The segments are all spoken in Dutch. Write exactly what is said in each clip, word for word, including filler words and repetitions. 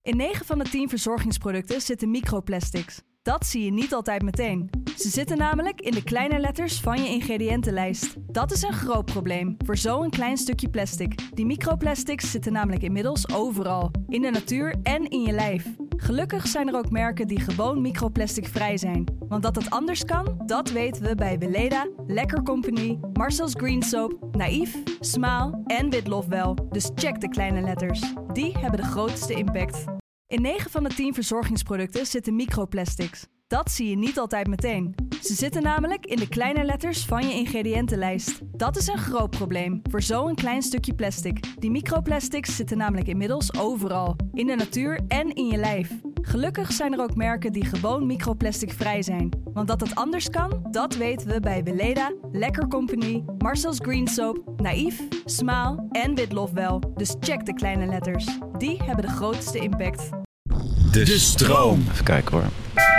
In negen van de tien verzorgingsproducten zitten microplastics. Dat zie je niet altijd meteen. Ze zitten namelijk in de kleine letters van je ingrediëntenlijst. Dat is een groot probleem voor zo'n klein stukje plastic. Die microplastics zitten namelijk inmiddels overal. In de natuur en in je lijf. Gelukkig zijn er ook merken die gewoon microplasticvrij zijn. Want dat het anders kan, dat weten we bij Weleda, Lekker Company, Marcel's Green Soap, Naïef, Smaal en Witlof wel. Dus check de kleine letters. Die hebben de grootste impact. In negen van de tien verzorgingsproducten zitten microplastics. Dat zie je niet altijd meteen. Ze zitten namelijk in de kleine letters van je ingrediëntenlijst. Dat is een groot probleem voor zo'n klein stukje plastic. Die microplastics zitten namelijk inmiddels overal. In de natuur en in je lijf. Gelukkig zijn er ook merken die gewoon microplasticvrij zijn. Want dat het anders kan, dat weten we bij Weleda, Lekker Company, Marcel's Green Soap, Naïef, Smaal en Witlof wel. Dus check de kleine letters. Die hebben de grootste impact. De stroom. Even kijken hoor.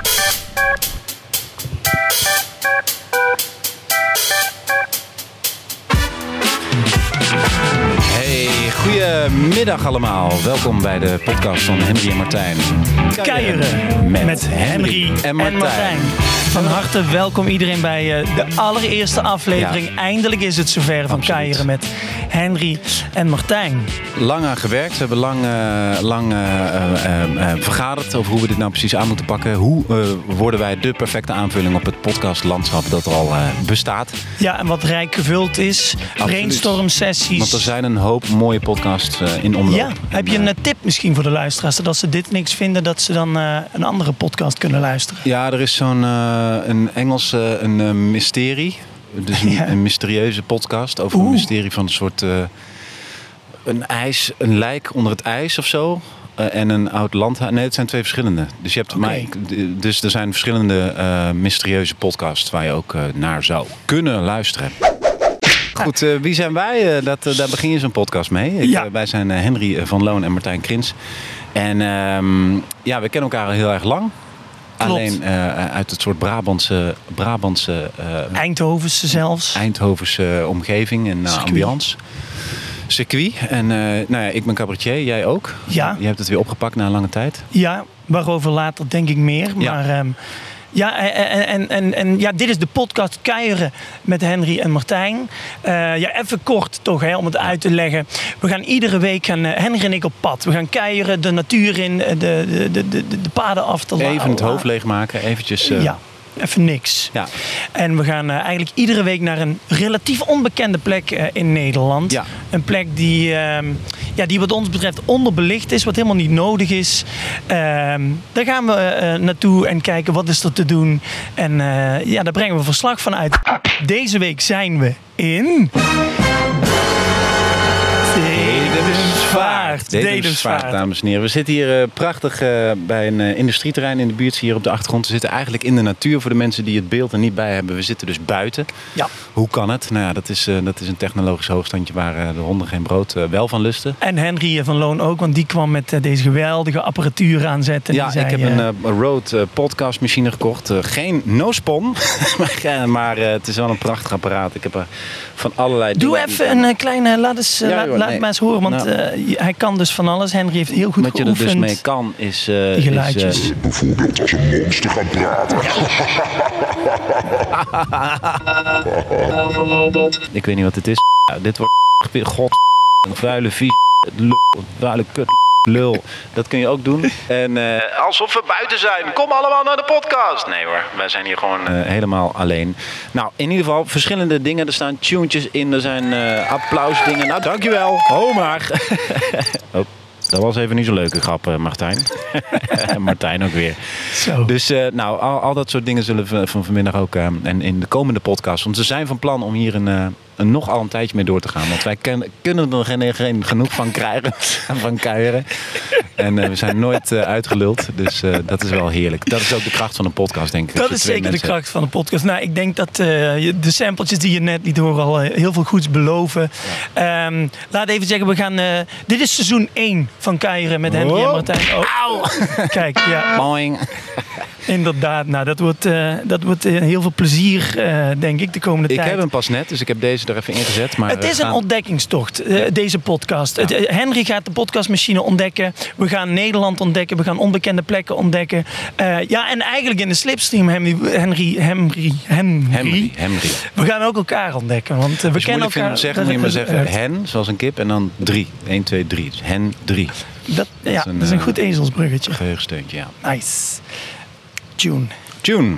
Hey, goedemiddag allemaal. Welkom bij de podcast van Henry en Martijn. Keieren met, met Henry en Martijn. en Martijn. Van harte welkom iedereen bij uh, de allereerste aflevering. Ja. Eindelijk is het zover van Keieren met Henry en Martijn. Lang aan gewerkt. We hebben lang, uh, lang uh, uh, uh, vergaderd over hoe we dit nou precies aan moeten pakken. Hoe uh, worden wij de perfecte aanvulling op het podcastlandschap dat er al uh, bestaat. Ja, en wat rijk gevuld is. Brainstorm sessies. Want er zijn een hoop mooie podcasts uh, in omloop. Ja, heb je een uh, tip misschien voor de luisteraars? Dat als ze dit niks vinden, dat ze dan uh, een andere podcast kunnen luisteren? Ja, er is zo'n uh, een Engelse een, uh, mysterie. Dus een, ja. een mysterieuze podcast over Oeh. een mysterie van een soort... Uh, een ijs, een lijk onder het ijs of zo. Uh, en een oud landhuis. Nee, het zijn twee verschillende. Dus, je hebt okay. maar, dus er zijn verschillende uh, mysterieuze podcasts waar je ook uh, naar zou kunnen luisteren. Goed, uh, wie zijn wij? Uh, dat, uh, daar begin je zo'n podcast mee. Ik, ja. uh, wij zijn uh, Henry van Loon en Martijn Krins. En uh, ja, we kennen elkaar al heel erg lang. Klopt. Alleen uh, uit het soort Brabantse... Brabantse uh, Eindhovense zelfs. Eindhovense omgeving en uh, ambiance. Circuit. En uh, nou ja, ik ben cabaretier, jij ook. Ja. Je hebt het weer opgepakt na een lange tijd. Ja, waarover later denk ik meer. Ja. Maar um, ja, en, en, en, en ja, dit is de podcast Keieren met Henry en Martijn. Uh, ja, even kort toch, hè, om het uit te leggen. We gaan iedere week, gaan uh, Henry en ik op pad. We gaan keieren, de natuur in, de, de, de, de, de paden af te laten. Even het hoofd leegmaken, eventjes... Uh... Ja. Even niks. Ja. En we gaan uh, eigenlijk iedere week naar een relatief onbekende plek uh, in Nederland. Ja. Een plek die, uh, ja, die wat ons betreft onderbelicht is, wat helemaal niet nodig is. Uh, daar gaan we uh, naartoe en kijken wat is er te doen. En uh, ja, daar brengen we verslag van uit. Deze week zijn we in... Dedemsvaart. Dedemsvaart, dames en heren. We zitten hier uh, prachtig uh, bij een uh, industrieterrein in de buurt. Hier op de achtergrond. We zitten eigenlijk in de natuur voor de mensen die het beeld er niet bij hebben. We zitten dus buiten. Ja. Hoe kan het? Nou ja, dat is, uh, dat is een technologisch hoogstandje waar uh, de honden geen brood uh, wel van lusten. En Henry van Loon ook, want die kwam met uh, deze geweldige apparatuur aanzetten. Ja, zei, ik heb uh, een uh, Rode uh, podcastmachine gekocht. Uh, geen no-spon, maar uh, het is wel een prachtig apparaat. Ik heb er van allerlei Doe dingen... even een uh, kleine, laat, eens, uh, ja, laat, joh, laat nee. maar eens horen, want nou. uh, hij kan dus van alles. Henry heeft heel goed Wat geoefend. je er dus mee kan is... Uh, die geluidjes. Is, uh, bijvoorbeeld als een monster gaat praten. Ik weet niet wat het is. Ja, dit wordt... God... Een vuile vies... Lul, vuile kut... Lul. Dat kun je ook doen. En uh, alsof we buiten zijn. Kom allemaal naar de podcast. Nee hoor, wij zijn hier gewoon uh, helemaal alleen. Nou, in ieder geval verschillende dingen. Er staan tunetjes in. Er zijn uh, applausdingen. Nou, dankjewel. Ho maar. Oh. Dat was even niet zo'n leuke grap, uh, Martijn. Martijn ook weer. Zo. Dus uh, nou, al, al dat soort dingen zullen we van vanmiddag ook... Uh, en in de komende podcast... Want ze zijn van plan om hier een, uh, een nog al een tijdje mee door te gaan. Want wij ken, kunnen er geen, geen genoeg van krijgen. Van kuieren. En uh, we zijn nooit uh, uitgeluld. Dus uh, dat is wel heerlijk. Dat is ook de kracht van een podcast, denk ik. Dat is zeker de kracht van een podcast. Nou, ik denk dat uh, de sampletjes die je net liet horen al uh, heel veel goeds beloven. Ja. Um, laat even zeggen, we gaan... Uh, dit is seizoen één van Keieren met Henry oh. en Martijn. Oh. Auw! Kijk, ja. Boing. Inderdaad, nou, dat wordt, uh, dat wordt uh, heel veel plezier, uh, denk ik, de komende ik tijd. Ik heb hem pas net, dus ik heb deze er even ingezet. Maar het is gaan... een ontdekkingstocht, uh, ja. deze podcast. Ja. Het, uh, Henry gaat de podcastmachine ontdekken. We gaan Nederland ontdekken. We gaan onbekende plekken ontdekken. Uh, ja, en eigenlijk in de slipstream, Henry, Henry, Henry, Henry. Henry, Henry. We gaan ook elkaar ontdekken. Want uh, we dus kennen elkaar. Vind, zeggen, moet je maar zeggen, hen, zoals een kip, en dan drie. één, twee, drie. Dus hen, drie. Dat, dat ja, is een, dat is een goed ezelsbruggetje. Geheugensteuntje, ja. Nice. Tune. Tune.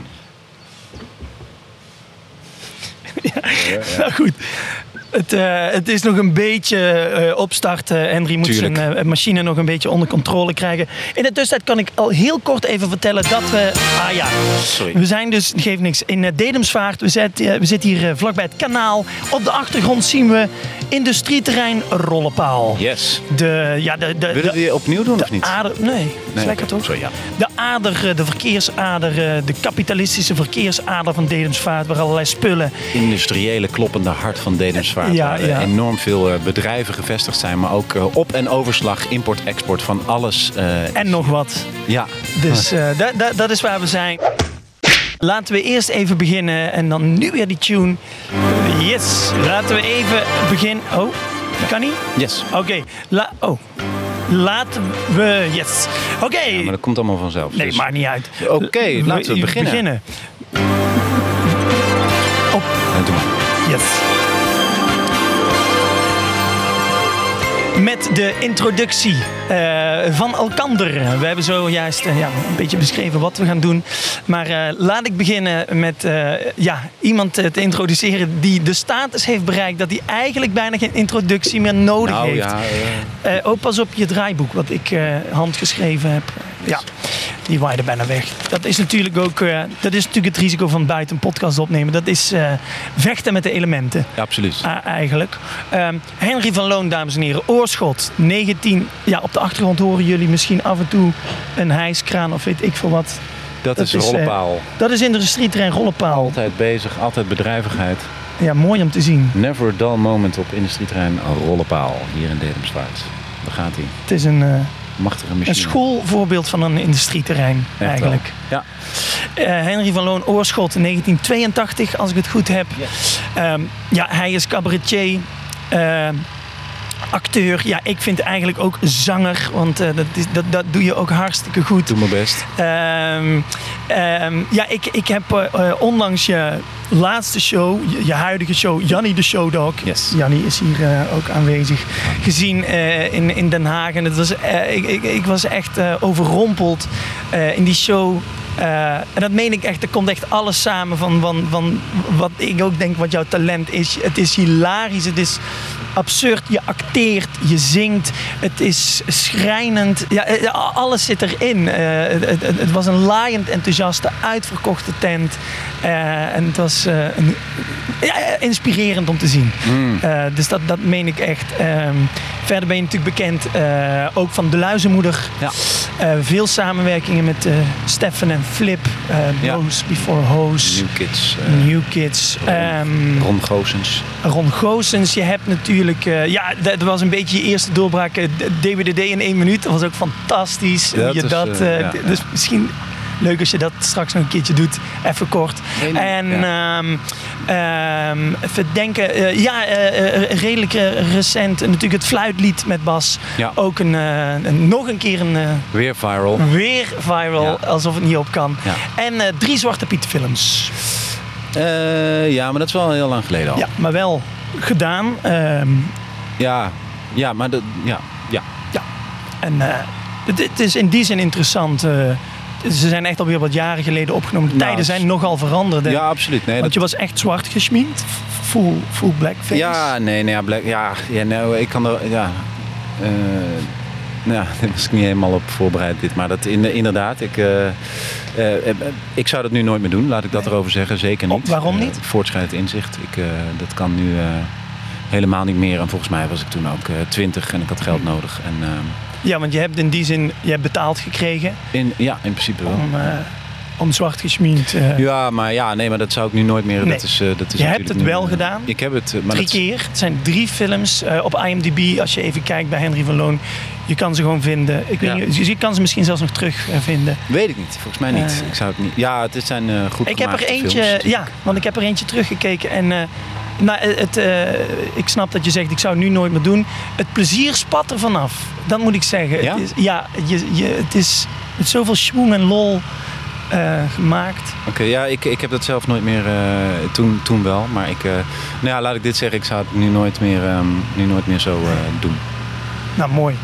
ja, ja, ja. Nou goed. Het, uh, het is nog een beetje uh, opstarten. Henry moet Tuurlijk. zijn uh, machine nog een beetje onder controle krijgen. In de tussentijd kan ik al heel kort even vertellen dat we... Ah ja, Sorry. we zijn dus, geeft niks, in uh, Dedemsvaart. We, zet, uh, we zitten hier uh, vlakbij het kanaal. Op de achtergrond zien we industrieterrein Rollepaal. Yes. De, ja, de, de, Willen we die opnieuw doen of niet? Ader, nee, is nee, lekker toch? Sorry, ja. De ader, de verkeersader, de kapitalistische verkeersader van Dedemsvaart. Waar allerlei spullen... Industriële kloppende hart van Dedemsvaart. Ja, waar ja. enorm veel uh, bedrijven gevestigd zijn. Maar ook uh, op- en overslag, import-export van alles. Uh, en nog wat. Ja. Dus uh, da, da, dat is waar we zijn. Laten we eerst even beginnen en dan nu weer die tune. Yes, laten we even beginnen. Oh, kan niet? Yes. Oké, okay. La- oh. Laten we... Yes. Oké. Okay. Ja, maar dat komt allemaal vanzelf. Nee, dus... maakt niet uit. Oké, okay, laten we beginnen. beginnen. Op. Ja, doe maar. Yes. Met de introductie uh, van elkander. We hebben zojuist uh, ja, een beetje beschreven wat we gaan doen. Maar uh, laat ik beginnen met uh, ja, iemand uh, te introduceren die de status heeft bereikt dat hij eigenlijk bijna geen introductie meer nodig nou, heeft. Ja, uh... Uh, ook pas op je draaiboek, wat ik uh, handgeschreven heb. Ja, die waaide bijna weg. Dat is natuurlijk ook uh, dat is natuurlijk het risico van buiten een podcast opnemen. Dat is uh, vechten met de elementen. Ja, absoluut. Uh, eigenlijk. Um, Henry van Loon, dames en heren. Oorschot, negentien. Ja, op de achtergrond horen jullie misschien af en toe een hijskraan of weet ik veel wat. Dat, dat is Rollepaal. Uh, dat is industrieterrein Rollepaal. Altijd bezig, altijd bedrijvigheid. Ja, mooi om te zien. Never a dull moment op industrieterrein Rollepaal. Hier in Dedemsvaart. Daar gaat hij. Het is een... Uh, Machtige machine. Een schoolvoorbeeld van een industrieterrein, echt eigenlijk. Wel. Ja. Uh, Henry van Loon, Oorschot, negentien tweeëntachtig, als ik het goed heb. Yes. Um, ja, hij is cabaretier, uh, acteur. Ja, ik vind eigenlijk ook zanger, want uh, dat, is, dat, dat doe je ook hartstikke goed. Doe mijn best. Um, um, ja, ik, ik heb uh, ondanks je laatste show, je, je huidige show, Jannie de Showdog. Yes. Jannie is hier uh, ook aanwezig. Gezien uh, in, in Den Haag. En het was, uh, ik, ik, ik was echt uh, overrompeld uh, in die show. Uh, en dat meen ik echt, er komt echt alles samen van, van, van wat ik ook denk wat jouw talent is. Het is hilarisch, het is absurd, je acteert, je zingt, het is schrijnend. Ja, alles zit erin. Uh, het, het, het was een laaiend enthousiaste, uitverkochte tent. Uh, en het was uh, een, ja, inspirerend om te zien. Mm. Uh, dus dat, dat meen ik echt. Um, verder ben je natuurlijk bekend uh, ook van De Luizenmoeder. Ja. Uh, veel samenwerkingen met uh, Stefan en Flip. Uh, ja. Bose Before Hose. New Kids. Uh, New Kids. Ron, um, Ron Goossens. Ron Goossens. Je hebt natuurlijk... Uh, ja, dat was een beetje je eerste doorbraak. Uh, D W D D in één minuut. Dat was ook fantastisch. Ja, je is, dat, uh, uh, ja, dus ja. misschien... Leuk als je dat straks nog een keertje doet. Even kort. Nee, en ja. um, um, even denken. Uh, ja, uh, uh, redelijk uh, recent. Natuurlijk het fluitlied met Bas. Ja. Ook een, uh, een, nog een keer een... Uh, weer viral. Weer viral. Ja. Alsof het niet op kan. Ja. En uh, drie Zwarte Piet films. Uh, ja, maar dat is wel heel lang geleden al. Ja, maar wel gedaan. Um, ja, ja, maar dat... Ja, ja. ja. En uh, het, het is in die zin interessant... Uh, Ze zijn echt alweer wat jaren geleden opgenomen. De nou, tijden zijn nogal veranderd. Hè? Ja, absoluut. Nee, Want dat... je was echt zwart geschminkt. Full, full blackface. Ja, nee, nee, ja, black, ja, ja nou, ik kan er, ja, uh, nou, daar was ik niet helemaal op voorbereid dit, maar dat in, inderdaad, ik, uh, uh, ik zou dat nu nooit meer doen, laat ik dat nee. erover zeggen, zeker niet. Oh, waarom niet? Uh, voortschrijdend inzicht, ik, uh, dat kan nu uh, helemaal niet meer en volgens mij was ik toen ook uh, twintig en ik had geld nodig en... Uh, Ja, want je hebt in die zin je hebt betaald gekregen. In, ja, in principe wel. Om uh, om zwart geschminkt. Uh... Ja, maar ja, nee, maar dat zou ik nu nooit meer. Nee. Dat is, uh, dat is je hebt het nu, wel uh, gedaan. Ik heb het. Uh, maar drie dat... keer. Het zijn drie films uh, op I M D B. Als je even kijkt bij Henry van Loon. Je kan ze gewoon vinden. Ik weet ja. niet, je kan ze misschien zelfs nog terug uh, vinden. Weet ik niet. Volgens mij niet. Uh, ik zou het niet. Ja, het zijn uh, goed Ik heb er eentje. films, ja, want ik heb er eentje teruggekeken en. Uh, Nou, het, uh, ik snap dat je zegt, ik zou het nu nooit meer doen. Het plezier spat er vanaf. Dat moet ik zeggen. Ja? Het is, ja, je, je, het is met zoveel schwung en lol uh, gemaakt. Oké, okay, ja, ik, ik heb dat zelf nooit meer. Uh, toen, toen wel, maar ik. Uh, nou ja, laat ik dit zeggen. Ik zou het nu nooit meer, um, nu nooit meer zo uh, doen. Nou, mooi.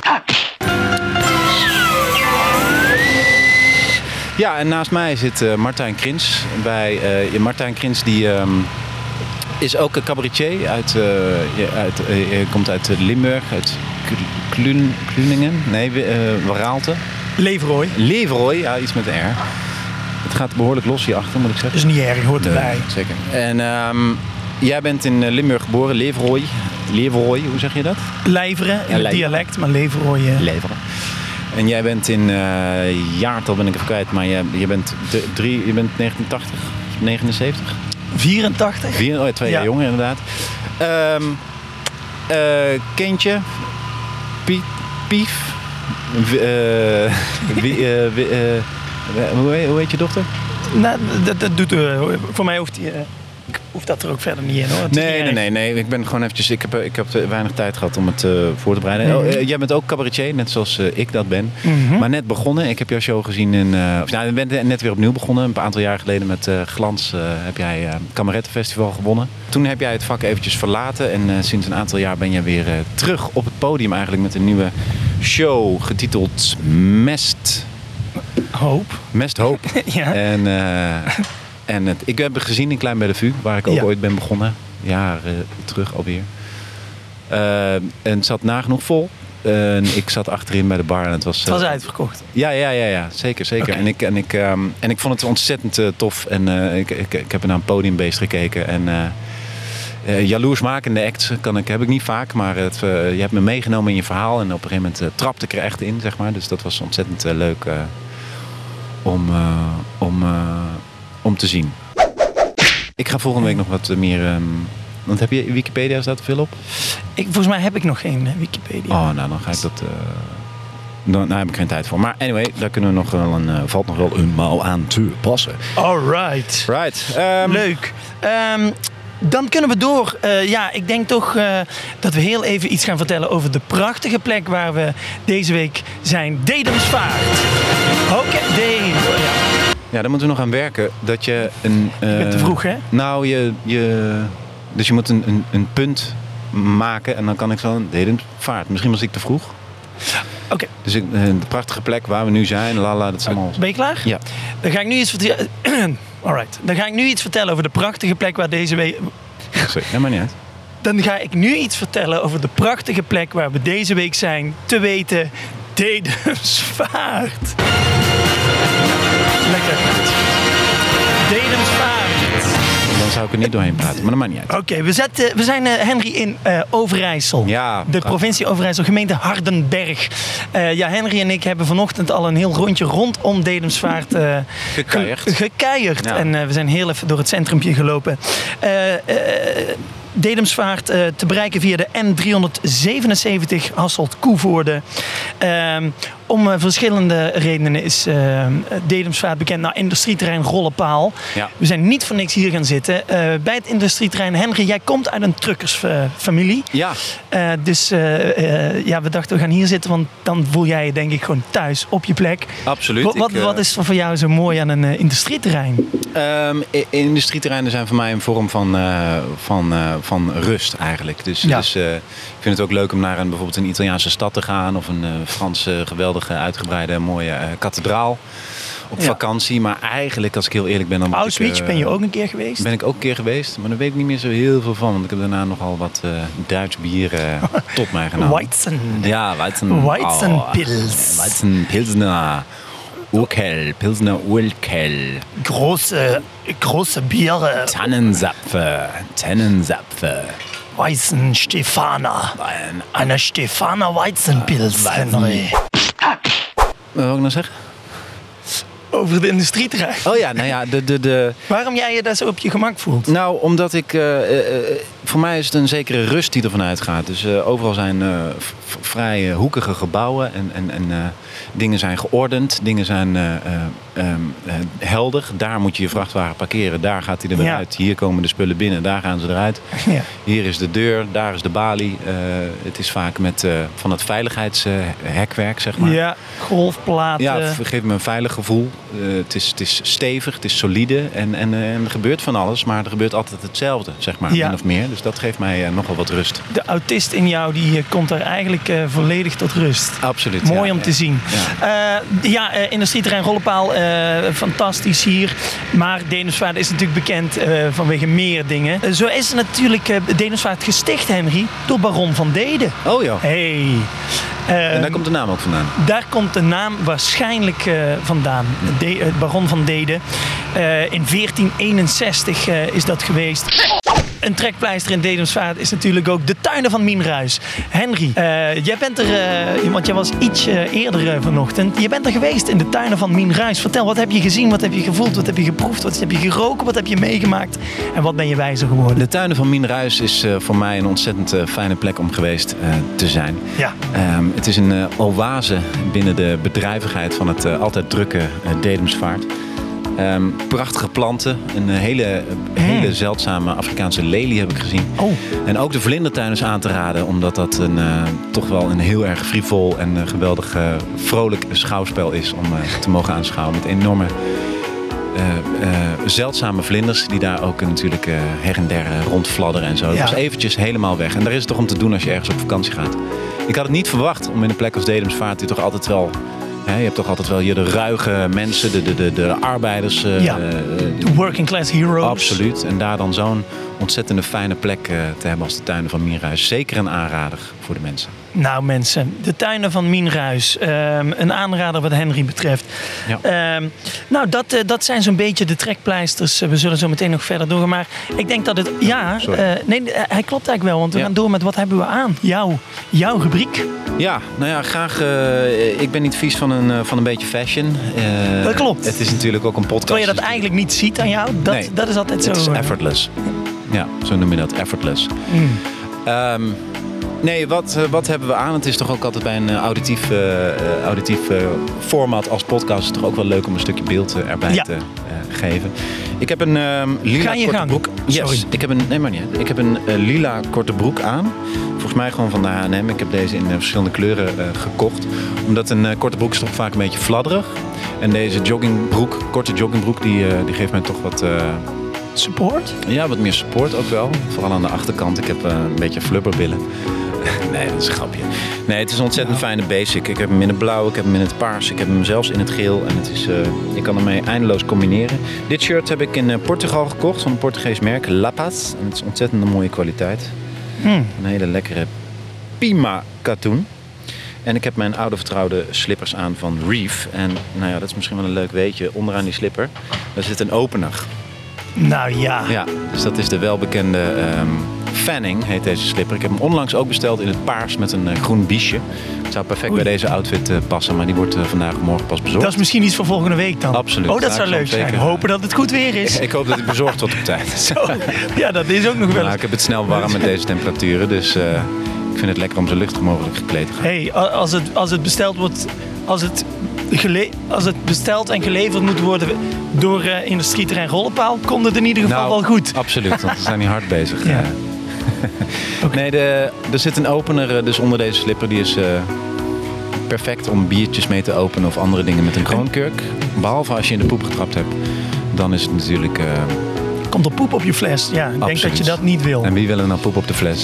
Ja, en naast mij zit uh, Martijn Krins. Bij uh, Martijn Krins die. Um, is ook een cabaretier. Uit, uh, uit, uh, komt uit Limburg, uit Klun, Kluningen. Nee, uh, Waraalte. Leverooy. Leverooy, ja, iets met een R. Het gaat behoorlijk los hierachter, moet ik zeggen. Dat is niet erg, hoort erbij. Nee, zeker. En um, jij bent in Limburg geboren, Leverooy. Leverooy, hoe zeg je dat? Lijveren, in ja, het dialect, maar Leverooy. Uh... Leveren. En jij bent in uh, jaartal ben ik even kwijt, maar je, je bent de, drie, je bent negentien tachtig, negenenzeventig. vierentachtig. Vier, oh, twee ja. jaar jonger inderdaad. Um, uh, kindje, Piet, Pief, uh, wie, uh, wie, uh, hoe, heet, hoe heet je dochter? Nou, dat, dat doet uh, voor mij hoeft, die, uh, hoeft dat er ook verder niet in, hoor. Nee, nee, nee, nee. Ik ben gewoon eventjes. Ik heb, ik heb weinig tijd gehad om het uh, voor te bereiden. Mm-hmm. Oh, uh, jij bent ook cabaretier, net zoals uh, ik dat ben. Mm-hmm. Maar net begonnen. Ik heb jouw show gezien in. Uh, of, nou, ik ben net weer opnieuw begonnen. Een aantal jaar geleden met uh, Glans uh, heb jij uh, Kamerettenfestival gewonnen. Toen heb jij het vak eventjes verlaten en uh, sinds een aantal jaar ben jij weer uh, terug op het podium eigenlijk met een nieuwe show getiteld Mest. Hoop. Mest Hoop. Ja. En. Uh, En het, ik heb het gezien in Klein Bellevue, waar ik ook ja. ooit ben begonnen. Jaren uh, terug alweer. Uh, en het zat nagenoeg vol. Uh, en ik zat achterin bij de bar en het was... Uh, het was uitverkocht. Ja, ja, ja, ja zeker. zeker. Okay. En, ik, en, ik, um, en ik vond het ontzettend uh, tof. En uh, ik, ik, ik heb naar een podiumbeest gekeken. En uh, uh, jaloersmakende acts kan ik, heb ik niet vaak. Maar het, uh, je hebt me meegenomen in je verhaal. En op een gegeven moment uh, trapte ik er echt in, zeg maar. Dus dat was ontzettend uh, leuk uh, om... Uh, om uh, om te zien. Ik ga volgende week nog wat meer... Um, want heb je Wikipedia, staat er veel op? Ik, volgens mij heb ik nog geen uh, Wikipedia. Oh, nou dan ga ik dat... Uh, dan, daar heb ik geen tijd voor. Maar anyway, daar kunnen we nog wel een, uh, valt nog wel een mouw aan te passen. Alright. Right. Um, Leuk. Um, dan kunnen we door. Uh, ja, ik denk toch uh, dat we heel even iets gaan vertellen over de prachtige plek waar we deze week zijn. Dedemsvaart. Oké, okay, Dedem. Ja. Ja, daar moeten we nog aan werken. Dat je een... Uh, je bent te vroeg, hè? Nou, je, je, dus je moet een, een, een punt maken en dan kan ik zo een Dedemsvaart. Misschien was ik te vroeg. Oké. Okay. Dus ik, de prachtige plek waar we nu zijn, lala, dat is allemaal... Ben je klaar? Ja. Dan ga ik nu iets vertellen... Alright. Dan ga ik nu iets vertellen over de prachtige plek waar deze week... Sorry, nee, maar niet uit. Dan ga ik nu iets vertellen over de prachtige plek waar we deze week zijn. Te weten, Dedemsvaart. Lekker. Dedemsvaart. Dan zou ik er niet doorheen praten, maar dat maakt niet uit. Oké, okay, we, we zijn, uh, Henry, in uh, Overijssel. Ja. De provincie Overijssel, gemeente Hardenberg. Uh, ja, Henry en ik hebben vanochtend al een heel rondje rondom Dedemsvaart uh, gekeierd. Ge- gekeierd. Ja. En uh, we zijn heel even door het centrumpje gelopen. Uh, uh, Dedemsvaart uh, te bereiken via de N driehonderdzevenenzeventig Hasselt-Koevoorde. Uh, om uh, verschillende redenen is uh, Dedemsvaart bekend. Nou, industrieterrein Rollepaal. Ja. We zijn niet voor niks hier gaan zitten. Uh, bij het industrieterrein. Henry, jij komt uit een truckersfamilie. Ja. Uh, dus uh, uh, ja, we dachten we gaan hier zitten. Want dan voel jij je denk ik gewoon thuis op je plek. Absoluut. Wat, wat, ik, uh... wat is er voor jou zo mooi aan een uh, industrieterrein? Um, industrieterreinen zijn voor mij een vorm van, uh, van, uh, van rust eigenlijk. Dus, ja. dus uh, ik vind het ook leuk om naar een, bijvoorbeeld een Italiaanse stad te gaan. Of een uh, Franse geweldige, uitgebreide, mooie uh, kathedraal. Op ja. vakantie. Maar eigenlijk, als ik heel eerlijk ben... dan Auschwitz ik, uh, ben je ook een keer geweest? Ben ik ook een keer geweest. Maar daar weet ik niet meer zo heel veel van. Want ik heb daarna nogal wat uh, Duits bier uh, tot mij genomen. Weizen. Ja, Weizen. Weizenpils. Oh, Weizenpilsner. Urkel, Pilsner Urkel. Große, große Biere. Tannenzapfe, Tannenzapfe. Weizen Stefana. Wein. Eine Stefana Weizenpils, Henry. Wat wil ik nou zeggen? over de industrieterrein. Oh ja, nou ja, de... de, de... Waarom jij je daar zo op je gemak voelt? Nou, omdat ik... Uh, uh, voor mij is het een zekere rust die ervan uitgaat. Dus uh, overal zijn uh, v- vrij uh, hoekige gebouwen en, en, en uh, dingen zijn geordend. Dingen zijn uh, uh, um, uh, helder. Daar moet je je vrachtwagen parkeren. Daar gaat hij er weer Ja. uit. Hier komen de spullen binnen. Daar gaan ze eruit. Ja. Hier is de deur. Daar is de balie. Uh, het is vaak met uh, van het veiligheidshekwerk, zeg maar. Ja, golfplaten. Ja, het geeft me een veilig gevoel. Uh, het, is, het is stevig, het is solide en, en, uh, en er gebeurt van alles. Maar er gebeurt altijd hetzelfde, zeg maar, Ja. min of meer. Dus dat geeft mij uh, nogal wat rust. De autist in jou die uh, komt daar eigenlijk uh, volledig tot rust. Absoluut. Mooi ja, om ja. te zien. Ja, uh, ja uh, industrieterrein Rollepaal, uh, fantastisch hier. Maar Denersvaart is natuurlijk bekend uh, vanwege meer dingen. Uh, zo is natuurlijk uh, Denersvaart gesticht, Henry, door baron van Deden. Oh ja. Hey. En Uh, daar komt de naam ook vandaan. Daar komt de naam waarschijnlijk uh, vandaan. De, uh, baron van Deden. Uh, in veertien eenenzestig uh, is dat geweest. Een trekpleister in Dedemsvaart is natuurlijk ook de tuinen van Mienruis. Henry, uh, jij bent er, uh, want jij was iets uh, eerder uh, vanochtend. Je bent er geweest in de tuinen van Mienruis. Vertel, wat heb je gezien, wat heb je gevoeld, wat heb je geproefd, wat heb je geroken, wat heb je meegemaakt en wat ben je wijzer geworden? De tuinen van Mienruis is uh, voor mij een ontzettend uh, fijne plek om geweest uh, te zijn. Ja. Um, het is een uh, oase binnen de bedrijvigheid van het uh, altijd drukke uh, Dedemsvaart. Um, prachtige planten, een hele, hele Mm. zeldzame Afrikaanse lelie heb ik gezien. Oh. En ook de vlindertuin is aan te raden, omdat dat een, uh, toch wel een heel erg frivol en uh, geweldig uh, vrolijk schouwspel is om uh, te mogen aanschouwen. Met enorme uh, uh, zeldzame vlinders die daar ook uh, natuurlijk uh, her en der uh, rondfladderen en zo. Ja. Dat was eventjes helemaal weg. En daar is het toch om te doen als je ergens op vakantie gaat. Ik had het niet verwacht om in een plek als Dedemsvaart die toch altijd wel... He, je hebt toch altijd wel hier de ruige mensen, de, de, de, de arbeiders. Uh, Ja, de working class heroes. Absoluut. En daar dan zo'n ontzettende fijne plek uh, te hebben als de tuinen van Mienruis. Zeker een aanrader voor de mensen. Nou mensen, de tuinen van Mienruis. Um, een aanrader wat Henry betreft. Ja. Um, nou, dat, uh, dat zijn zo'n beetje de trekpleisters. Uh, we zullen zo meteen nog verder doorgaan. Maar ik denk dat het... Ja, uh, nee, uh, hij klopt eigenlijk wel. Want we Ja. gaan door met wat hebben we aan? Jouw, jouw rubriek. Ja, nou ja, graag. Uh, ik ben niet vies van een, uh, van een beetje fashion. Uh, Dat klopt. Het is natuurlijk ook een podcast. Terwijl je dat dus eigenlijk niet ziet aan jou. Dat, Nee, dat is altijd zo. het is uh, effortless. Ja, zo noem je dat. Effortless. mm. Um, nee, wat, uh, wat hebben we aan? Het is toch ook altijd bij een uh, auditief, uh, uh, auditief uh, format als podcast... is het toch ook wel leuk om een stukje beeld uh, erbij Ja. te uh, geven. Ik heb een um, lila Ga je korte gang. broek. Yes, Sorry. ik heb een, nee, maar niet. uit. Ik heb een uh, lila korte broek aan. Volgens mij gewoon van de H en M. Ik heb deze in uh, verschillende kleuren uh, gekocht. Omdat een uh, korte broek is toch vaak een beetje fladderig. En deze joggingbroek, korte joggingbroek, die, uh, die geeft mij toch wat... Uh, Support? Ja, wat meer support ook wel. Vooral aan de achterkant. Ik heb uh, een beetje flubberbillen. Nee, dat is een grapje. Nee, het is een ontzettend fijne basic. Ik heb hem in het blauw, ik heb hem in het paars, ik heb hem zelfs in het geel. En het is, uh, ik kan ermee eindeloos combineren. Dit shirt heb ik in uh, Portugal gekocht, van een Portugees merk, La Paz. En het is ontzettend een mooie kwaliteit. Mm. Een hele lekkere Pima katoen. En ik heb mijn oude vertrouwde slippers aan van Reef. En nou ja, dat is misschien wel een leuk weetje. Onderaan die slipper, daar zit een opener. Nou ja. Ja, dus dat is de welbekende um, Fanning, heet deze slipper. Ik heb hem onlangs ook besteld in het paars met een uh, groen biesje. Het zou perfect Oei. bij deze outfit uh, passen, maar die wordt uh, vandaag of morgen pas bezorgd. Dat is misschien iets voor volgende week dan. Absoluut. Oh, dat Ja, zou ik zal leuk hem zijn. zeker- Hopen dat het goed weer is. Ik hoop dat hij bezorgd wordt op tijd. Zo. Ja, dat is ook nog wel Nou, eens. ik heb het snel warm met deze temperaturen, dus uh, ik vind het lekker om zo luchtig mogelijk gekleed te gaan. Hey, als het, als het besteld wordt, als het, gele, als het besteld en geleverd moet worden door uh, Industrieterrein Rollepaal, komt het in ieder geval Nou, wel goed. Absoluut, want we zijn hier hard bezig. Ja. Uh, Okay. Nee, de, er zit een opener uh, dus onder deze slipper. Die is uh, perfect om biertjes mee te openen of andere dingen met een kroonkurk. Behalve als je in de poep getrapt hebt. Dan is het natuurlijk... Uh, Komt er poep op je fles? Ja, ik denk Absoluut. dat je dat niet wil. En wie wil er nou poep op de fles?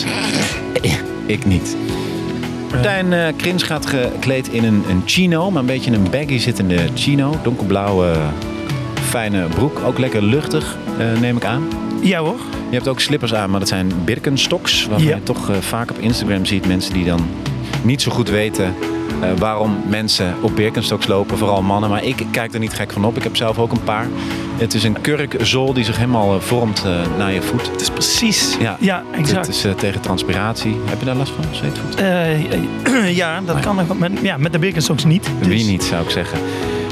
Ik niet. Martijn uh, Krins gaat gekleed in een, een chino, maar een beetje een baggy zittende chino. Donkerblauwe, fijne broek. Ook lekker luchtig, uh, neem ik aan. Ja hoor. Je hebt ook slippers aan, maar dat zijn Birkenstocks. Waarvan Ja. je toch uh, vaak op Instagram ziet mensen die dan niet zo goed weten... Uh, waarom mensen op Birkenstocks lopen, vooral mannen. Maar ik kijk er niet gek van op. Ik heb zelf ook een paar. Het is een kurkzool die zich helemaal uh, vormt uh, naar je voet. Het is precies. Ja, Ja, exact. Het is uh, tegen transpiratie. Heb je daar last van, zweetvoet? Uh, ja, dat kan nog. Met, ja, met de Birkenstocks niet. Dus. Wie niet, zou ik zeggen.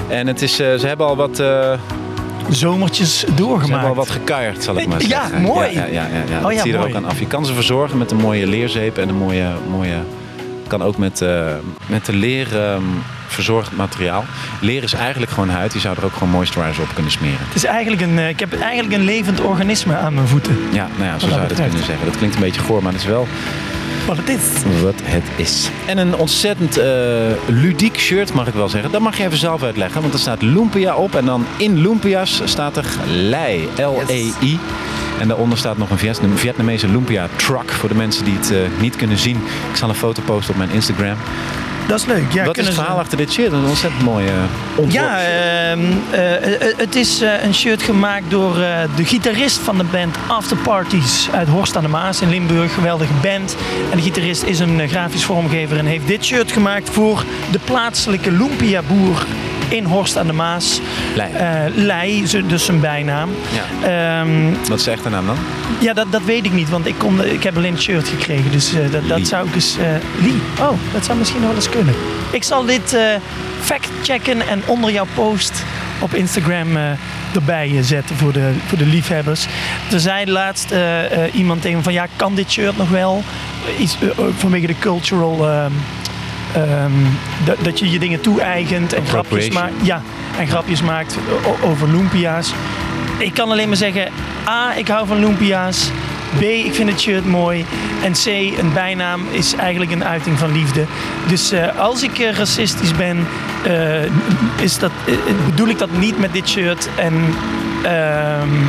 En het is, uh, ze hebben al wat... Uh, zomertjes doorgemaakt. Ze hebben al wat gekuierd, zal ik maar zeggen. Ja, mooi. Ja, ja, ja, ja. Oh, Dat ja, zie je er mooi. ook aan af. Je kan ze verzorgen met een mooie leerzeep en een mooie... mooie kan ook met, uh, met de leer um, verzorgd materiaal. Leer is eigenlijk gewoon huid. Je zou er ook gewoon moisturizer op kunnen smeren. Het is eigenlijk een, uh, ik heb eigenlijk een levend organisme aan mijn voeten. Ja, nou ja, zo zou je dat kunnen zeggen. Dat klinkt een beetje goor, maar het is wel... Wat het is. Wat het is. En een ontzettend uh, ludiek shirt, mag ik wel zeggen. Dat mag je even zelf uitleggen, want er staat Lumpia op. En dan in Lumpia's staat er Lei, L E I. En daaronder staat nog een Vietnam, Vietnamese Lumpia truck voor de mensen die het uh, niet kunnen zien. Ik zal een foto posten op mijn Instagram. Dat is leuk. Ja, wat is het verhaal ze... achter dit shirt? Dat is een ontzettend mooie uh, ontwerp. Ja, uh, uh, het is uh, een shirt gemaakt door uh, de gitarist van de band After Parties uit Horst aan de Maas in Limburg. Geweldige band. En de gitarist is een uh, grafisch vormgever en heeft dit shirt gemaakt voor de plaatselijke Lumpia boer in Horst aan de Maas. Lei. Uh, Lei, dus zijn bijnaam. Ja. Um, Wat is de echte naam dan? Ja, dat, dat weet ik niet, want ik, kon, ik heb alleen het shirt gekregen. Dus uh, dat, dat zou ik eens... Uh, Lee. Oh, dat zou misschien nog wel eens kunnen. Ik zal dit uh, fact-checken en onder jouw post op Instagram uh, erbij uh, zetten voor de, voor de liefhebbers. Er zei laatst uh, uh, iemand tegen me van, ja, kan dit shirt nog wel? Iets uh, vanwege de cultural... Uh, Um, dat, dat je je dingen toe-eigent en grapjes maakt. Ja, en grapjes maakt over Lumpia's. Ik kan alleen maar zeggen, A, ik hou van Lumpia's. B, ik vind het shirt mooi. En C, een bijnaam is eigenlijk een uiting van liefde. Dus uh, als ik uh, racistisch ben, uh, is dat, uh, bedoel ik dat niet met dit shirt. En um,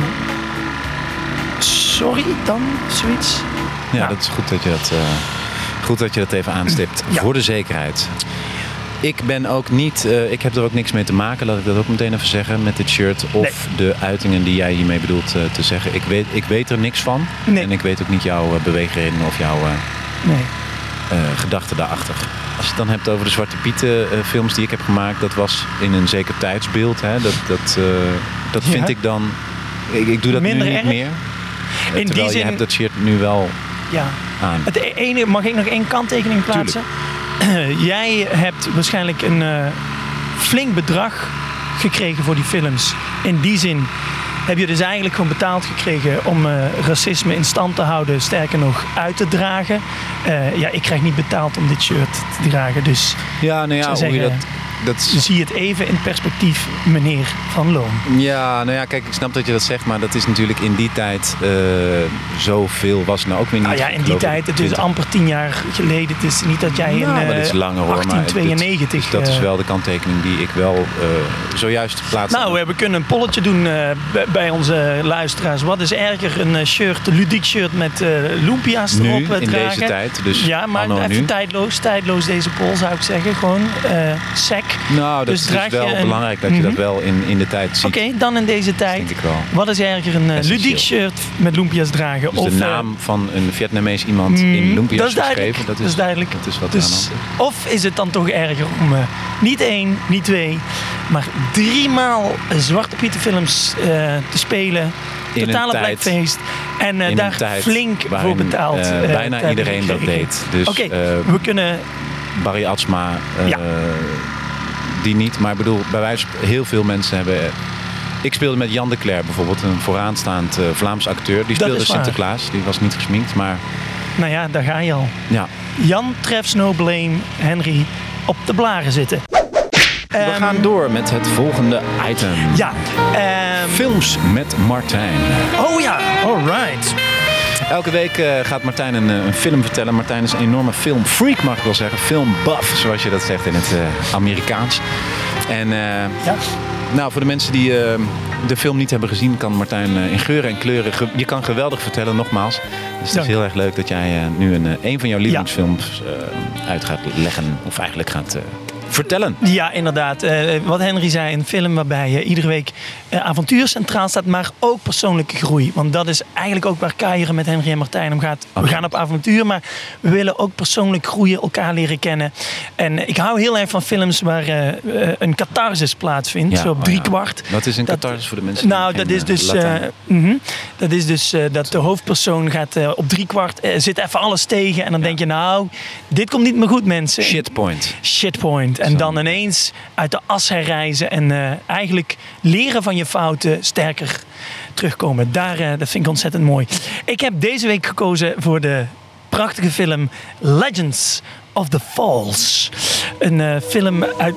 sorry dan, zoiets. Ja, nou. Dat is goed dat je dat... Uh... Goed dat je dat even aanstipt. Ja. Voor de zekerheid. Ik ben ook niet... Uh, ik heb er ook niks mee te maken, laat ik dat ook meteen even zeggen, met dit shirt. Of nee. de uitingen die jij hiermee bedoelt uh, te zeggen. Ik weet, ik weet er niks van. Nee. En ik weet ook niet jouw uh, beweegredenen of jouw uh, nee. uh, gedachten daarachter. Als je het dan hebt over de Zwarte Pieten uh, films die ik heb gemaakt, dat was in een zeker tijdsbeeld. Hè? Dat, dat, uh, dat ja. vind ik dan... Ik, ik doe dat Minder nu niet erg. meer. Uh, in terwijl die zin... je hebt dat shirt nu wel... Ja. Aan. Het ene, mag ik nog één kanttekening plaatsen? Uh, jij hebt waarschijnlijk een uh, flink bedrag gekregen voor die films. In die zin heb je dus eigenlijk gewoon betaald gekregen om uh, racisme in stand te houden, sterker nog uit te dragen. Uh, ja, ik krijg niet betaald om dit shirt te dragen, dus... Ja, nou ja, hoe zeggen, je dat... Dat is... Dus zie het even in perspectief, meneer Van Loon. Ja, nou ja, kijk, ik snap dat je dat zegt, maar dat is natuurlijk in die tijd uh, zoveel was het nou ook weer niet. Nou ja, in die tijd, het is amper tien jaar geleden. Het is niet dat jij nou, in uh, achttien tweeënnegentig... Dus dat is wel de kanttekening die ik wel uh, zojuist plaatste. Nou, we kunnen een polletje doen uh, bij onze luisteraars. Wat is erger, een shirt, een ludiek shirt met uh, Lumpia's nu, erop uh, in dragen? deze tijd, dus ja, maar anno even nu. tijdloos, tijdloos deze poll zou ik zeggen. Gewoon uh, sec. Nou, dat dus is dus wel een... belangrijk dat je mm-hmm. dat wel in, in de tijd ziet. Oké, okay, dan in deze tijd. Denk ik wel. Wat is erger, een uh, ludiek shirt met Lumpia's dragen? Dus of de naam uh, van een Vietnamees iemand mm, in Lumpia's geschreven? Dat is, dat is duidelijk. Dat is wat dus, of is het dan toch erger om uh, niet één, niet twee, maar driemaal Zwarte Pieten films uh, te spelen? Totale blackfeest. En uh, daar flink waarin, voor betaald. Uh, uh, bijna iedereen dat deed. Dus, Oké, okay, uh, we kunnen... Barry Atsma, uh, ja. die niet. Maar ik bedoel, bij wijze van heel veel mensen hebben... Ik speelde met Jan de Cler bijvoorbeeld, een vooraanstaand uh, Vlaams acteur. Die speelde Sinterklaas, die was niet gesminkt, maar... Nou ja, daar ga je al. Ja. Jan treft no blame, Henry op de blaren zitten. We um, gaan door met het volgende item. Ja. Um, Films met Martijn. Oh ja, alright. Elke week uh, gaat Martijn een, een film vertellen. Martijn is een enorme filmfreak, mag ik wel zeggen. Filmbuff, zoals je dat zegt in het uh, Amerikaans. En uh, ja. nou, voor de mensen die uh, de film niet hebben gezien, kan Martijn uh, in geuren en kleuren... Ge- je kan geweldig vertellen, nogmaals. Dus het is heel erg leuk dat jij uh, nu een, uh, een van jouw lievelingsfilms uh, uit gaat leggen. Of eigenlijk gaat... Uh, vertellen. Ja, inderdaad. Uh, wat Henry zei, een film waarbij uh, iedere week uh, avontuur centraal staat, maar ook persoonlijke groei. Want dat is eigenlijk ook waar Kuieren met Henry en Martijn om gaat. We gaan op avontuur, maar we willen ook persoonlijk groeien, elkaar leren kennen. En uh, ik hou heel erg van films waar uh, uh, een catharsis plaatsvindt, ja, zo op drie kwart. Ja. Wat is een dat, catharsis voor de mensen? Nou, dat is, dus, uh, mm-hmm, dat is dus uh, dat de hoofdpersoon gaat uh, op drie kwart, uh, zit even alles tegen en dan ja. denk je, nou, dit komt niet meer goed, mensen. Shitpoint. Shitpoint. vriend. En dan ineens uit de as herrijzen en uh, eigenlijk leren van je fouten, sterker terugkomen. Daar, uh, dat vind ik ontzettend mooi. Ik heb deze week gekozen voor de prachtige film Legends of the Falls. Een uh, film uit...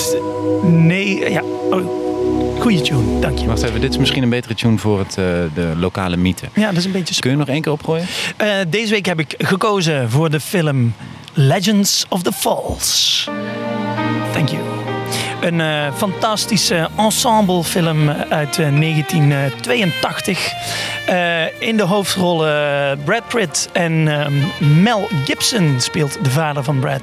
Nee, ja... Oh. Goeie tune, dank je. Wacht even, dit is misschien een betere tune voor het, uh, de lokale mythe. Ja, dat is een beetje... Sp- Kun je nog één keer opgooien? Uh, deze week heb ik gekozen voor de film Legends of the Falls. Thank you. Een uh, fantastische ensemblefilm uit uh, negentien tweeëntachtig. Uh, in de hoofdrollen Brad Pitt en um, Mel Gibson speelt de vader van Brad.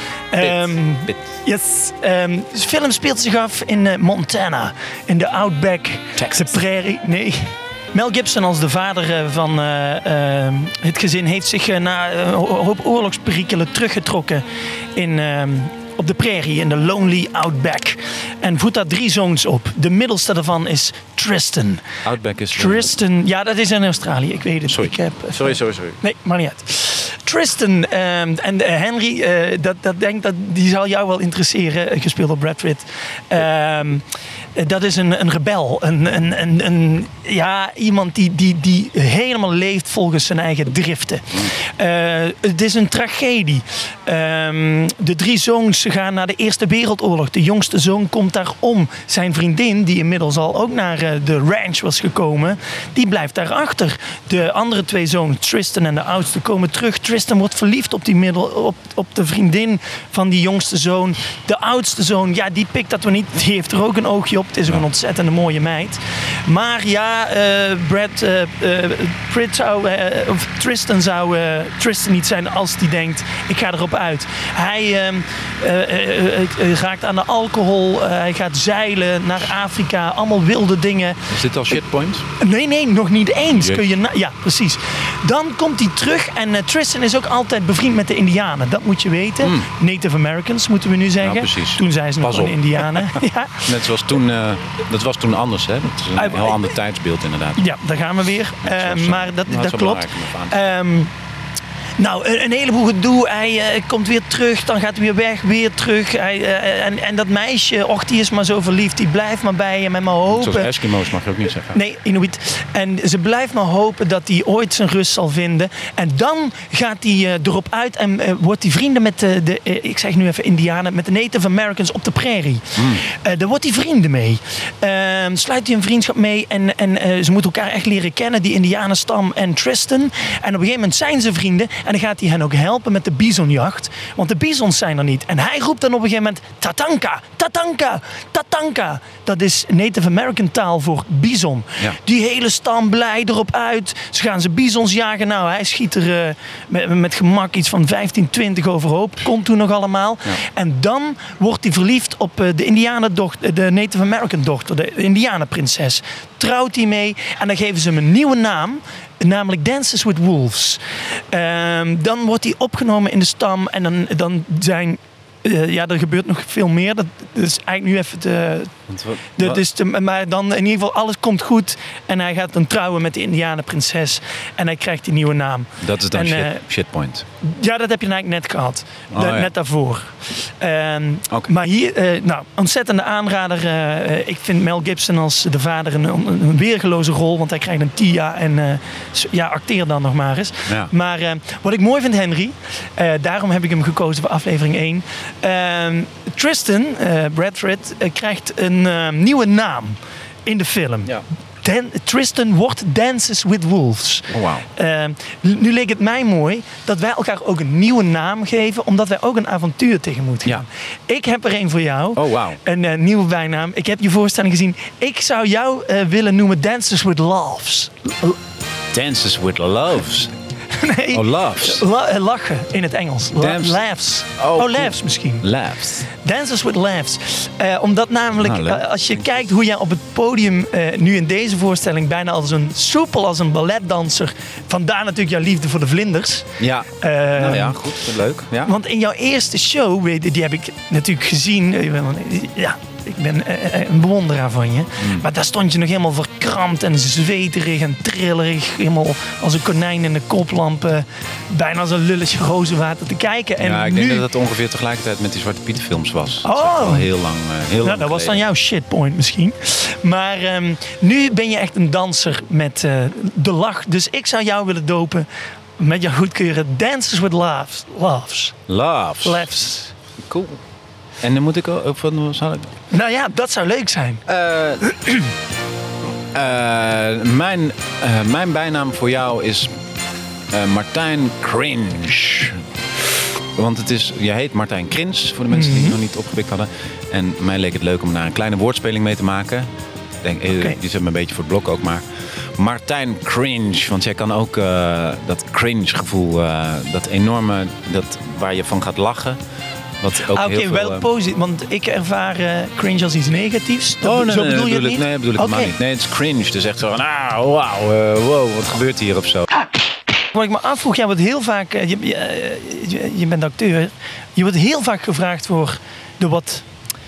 Um, Pitt. Yes. Um, de film speelt zich af in uh, Montana, in de Outback, Texas. de prairie. Nee. Mel Gibson als de vader uh, van uh, uh, het gezin heeft zich uh, na een uh, hoop oorlogsperikelen teruggetrokken in... Uh, op de prairie, in de lonely Outback. En voedt daar drie zoons op. De middelste daarvan is Tristan. Outback is... Tristan, ja, dat is in Australië. Ik weet het. Sorry, ik heb, sorry, sorry, sorry. Nee, maakt niet uit. Tristan um, en uh, Henry, uh, dat, dat denk dat die zal jou wel interesseren, gespeeld door Brad Pitt. Um, dat is een, een rebel. Een, een, een, een, ja, iemand die, die, die helemaal leeft volgens zijn eigen driften. Uh, het is een tragedie. Um, de drie zoons gaan naar de Eerste Wereldoorlog. De jongste zoon komt daar om. Zijn vriendin, die inmiddels al ook naar uh, de ranch was gekomen, die blijft daar achter. De andere twee zoons, Tristan en de oudste, komen terug. Tristan wordt verliefd op, die middel, op, op de vriendin van die jongste zoon. De oudste zoon, ja, die pikt dat we niet. Die heeft er ook een oogje op. Het is ook een ontzettende mooie meid. Maar ja, uh, Brad uh, uh, Pitt zou, uh, of Tristan zou uh, Tristan niet zijn als die denkt, ik ga erop uit. Hij uh, uh, uh, uh, raakt aan de alcohol, uh, hij gaat zeilen naar Afrika, allemaal wilde dingen. Is dit al shitpoint? Nee, nee, nog niet eens. Jee. Kun je na- ja, precies. Dan komt hij terug en uh, Tristan is ook altijd bevriend met de Indianen. Dat moet je weten. Mm. Native Americans moeten we nu zeggen. Ja, precies. Toen zijn ze nog Pas gewoon op. Indianen. Ja. Net zoals toen, uh, dat was toen anders, hè? Dat is een Uh, heel ander tijdsbeeld inderdaad. Ja, daar gaan we weer. Dat is wel Uh, zo. maar dat, Nou, dat is wel klopt. belangrijk om even aan te- Um, nou, een, een heleboel gedoe. Hij uh, komt weer terug, dan gaat hij weer weg, weer terug. Hij, uh, en, en dat meisje, och, die is maar zo verliefd. Die blijft maar bij hem en maar hopen. Zoals Eskimo's mag je ook niet zeggen. Nee, Inuit. En ze blijft maar hopen dat hij ooit zijn rust zal vinden. En dan gaat hij uh, erop uit en uh, wordt hij vrienden met de, de uh, ik zeg nu even Indianen, met de Native Americans op de prairie. Mm. Uh, daar wordt hij vrienden mee. Uh, sluit hij een vriendschap mee en, en uh, ze moeten elkaar echt leren kennen, die Indianenstam en Tristan. En op een gegeven moment zijn ze vrienden en dan gaat hij hen ook helpen met de bisonjacht. Want de bisons zijn er niet. En hij roept dan op een gegeven moment Tatanka, Tatanka, Tatanka. Dat is Native American taal voor bison. Ja. Die hele stam blij erop uit. Ze gaan ze bisons jagen. Nou, hij schiet er uh, met, met gemak iets van vijftien, twintig overhoop. Komt toen nog allemaal. Ja. En dan wordt hij verliefd op uh, de Indianendochter, de Native American dochter, de Indianenprinses. Trouwt hij mee en dan geven ze hem een nieuwe naam. Namelijk Dances with Wolves. Um, dan wordt hij opgenomen in de stam. En dan, dan zijn... Uh, ja, er gebeurt nog veel meer. Dat, dat is eigenlijk nu even te... Want wat- Dat wat- is te, maar dan in ieder geval, alles komt goed. En hij gaat dan trouwen met de Indianenprinses. En hij krijgt die nieuwe naam. Dat is dan en, shit, uh, shitpoint. Ja, dat heb je eigenlijk net gehad. Oh, Da- ja. Net daarvoor. Um, Oké. Maar hier, uh, nou, ontzettende aanrader. Uh, ik vind Mel Gibson als de vader een, een, een weergeloze rol. Want hij krijgt een T I A. En uh, ja, acteer dan nog maar eens. Ja. Maar uh, wat ik mooi vind, Henry. Uh, daarom heb ik hem gekozen voor aflevering één. Uh, Tristan, uh, Brad Pitt, uh, krijgt een uh, nieuwe naam in de film. Ja. Dan, Tristan wordt Dances with Wolves. Oh, wauw. Uh, nu leek het mij mooi dat wij elkaar ook een nieuwe naam geven, omdat wij ook een avontuur tegemoet gaan. Ja. Ik heb er een voor jou. Oh, wauw. Een uh, nieuwe bijnaam. Ik heb je voorstelling gezien. Ik zou jou uh, willen noemen Dances with Loves. Dances with Loves. Nee. Oh, loves. La- uh, lachen in het Engels. La- Dance. laughs. Oh, Oh, cool. laughs misschien. Laughs. Dances with Laughs. Uh, omdat namelijk, Ah, leuk. uh, als je kijkt hoe jij op het podium uh, nu in deze voorstelling bijna als een soepel als een balletdanser. Vandaar natuurlijk jouw liefde voor de vlinders. Ja. Uh, Nou ja, goed. Leuk. Ja. Want in jouw eerste show, weet je, die heb ik natuurlijk gezien. uh, Ja, ik ben uh, een bewonderaar van je. Mm. Maar daar stond je nog helemaal verkrampt en zweterig en trillerig. Helemaal als een konijn in de koplamp. Uh, bijna als een lulletje rozenwater te kijken. En ja, ik nu... denk dat het ongeveer tegelijkertijd met die Zwarte Piet films was. Oh. Dat is al heel lang, uh, heel nou, lang dat was dan geleden. jouw shitpoint misschien. Maar um, nu ben je echt een danser met uh, de lach. Dus ik zou jou willen dopen met jouw goedkeuren. Dances with Laughs. Laughs. Laughs. Laughs. Cool. En dan moet ik ook van... Zal ik... Nou ja, dat zou leuk zijn. Uh, uh, mijn, uh, mijn bijnaam voor jou is uh, Martijn Cringe. Want het is, jij heet Martijn Krins, voor de mensen die het nog niet opgepikt hadden. En mij leek het leuk om daar een kleine woordspeling mee te maken. Ik denk, okay. Die zet me een beetje voor het blok ook, maar... Martijn Cringe, want jij kan ook uh, dat cringe gevoel, uh, dat enorme, dat waar je van gaat lachen. Wat ook ah, Oké, okay, wel uh, positief, want ik ervaar uh, cringe als iets negatiefs. Dat, oh, nee, zo nee, bedoel nee, je het ik, niet? Nee, bedoel ik okay. helemaal niet. Nee, het is cringe, dus echt zo van, ah, wauw, uh, wow, wat gebeurt hier of zo. Wat ik me afvroeg, jij wordt heel vaak, uh, je, uh, je, je bent acteur, je wordt heel vaak gevraagd voor de wat...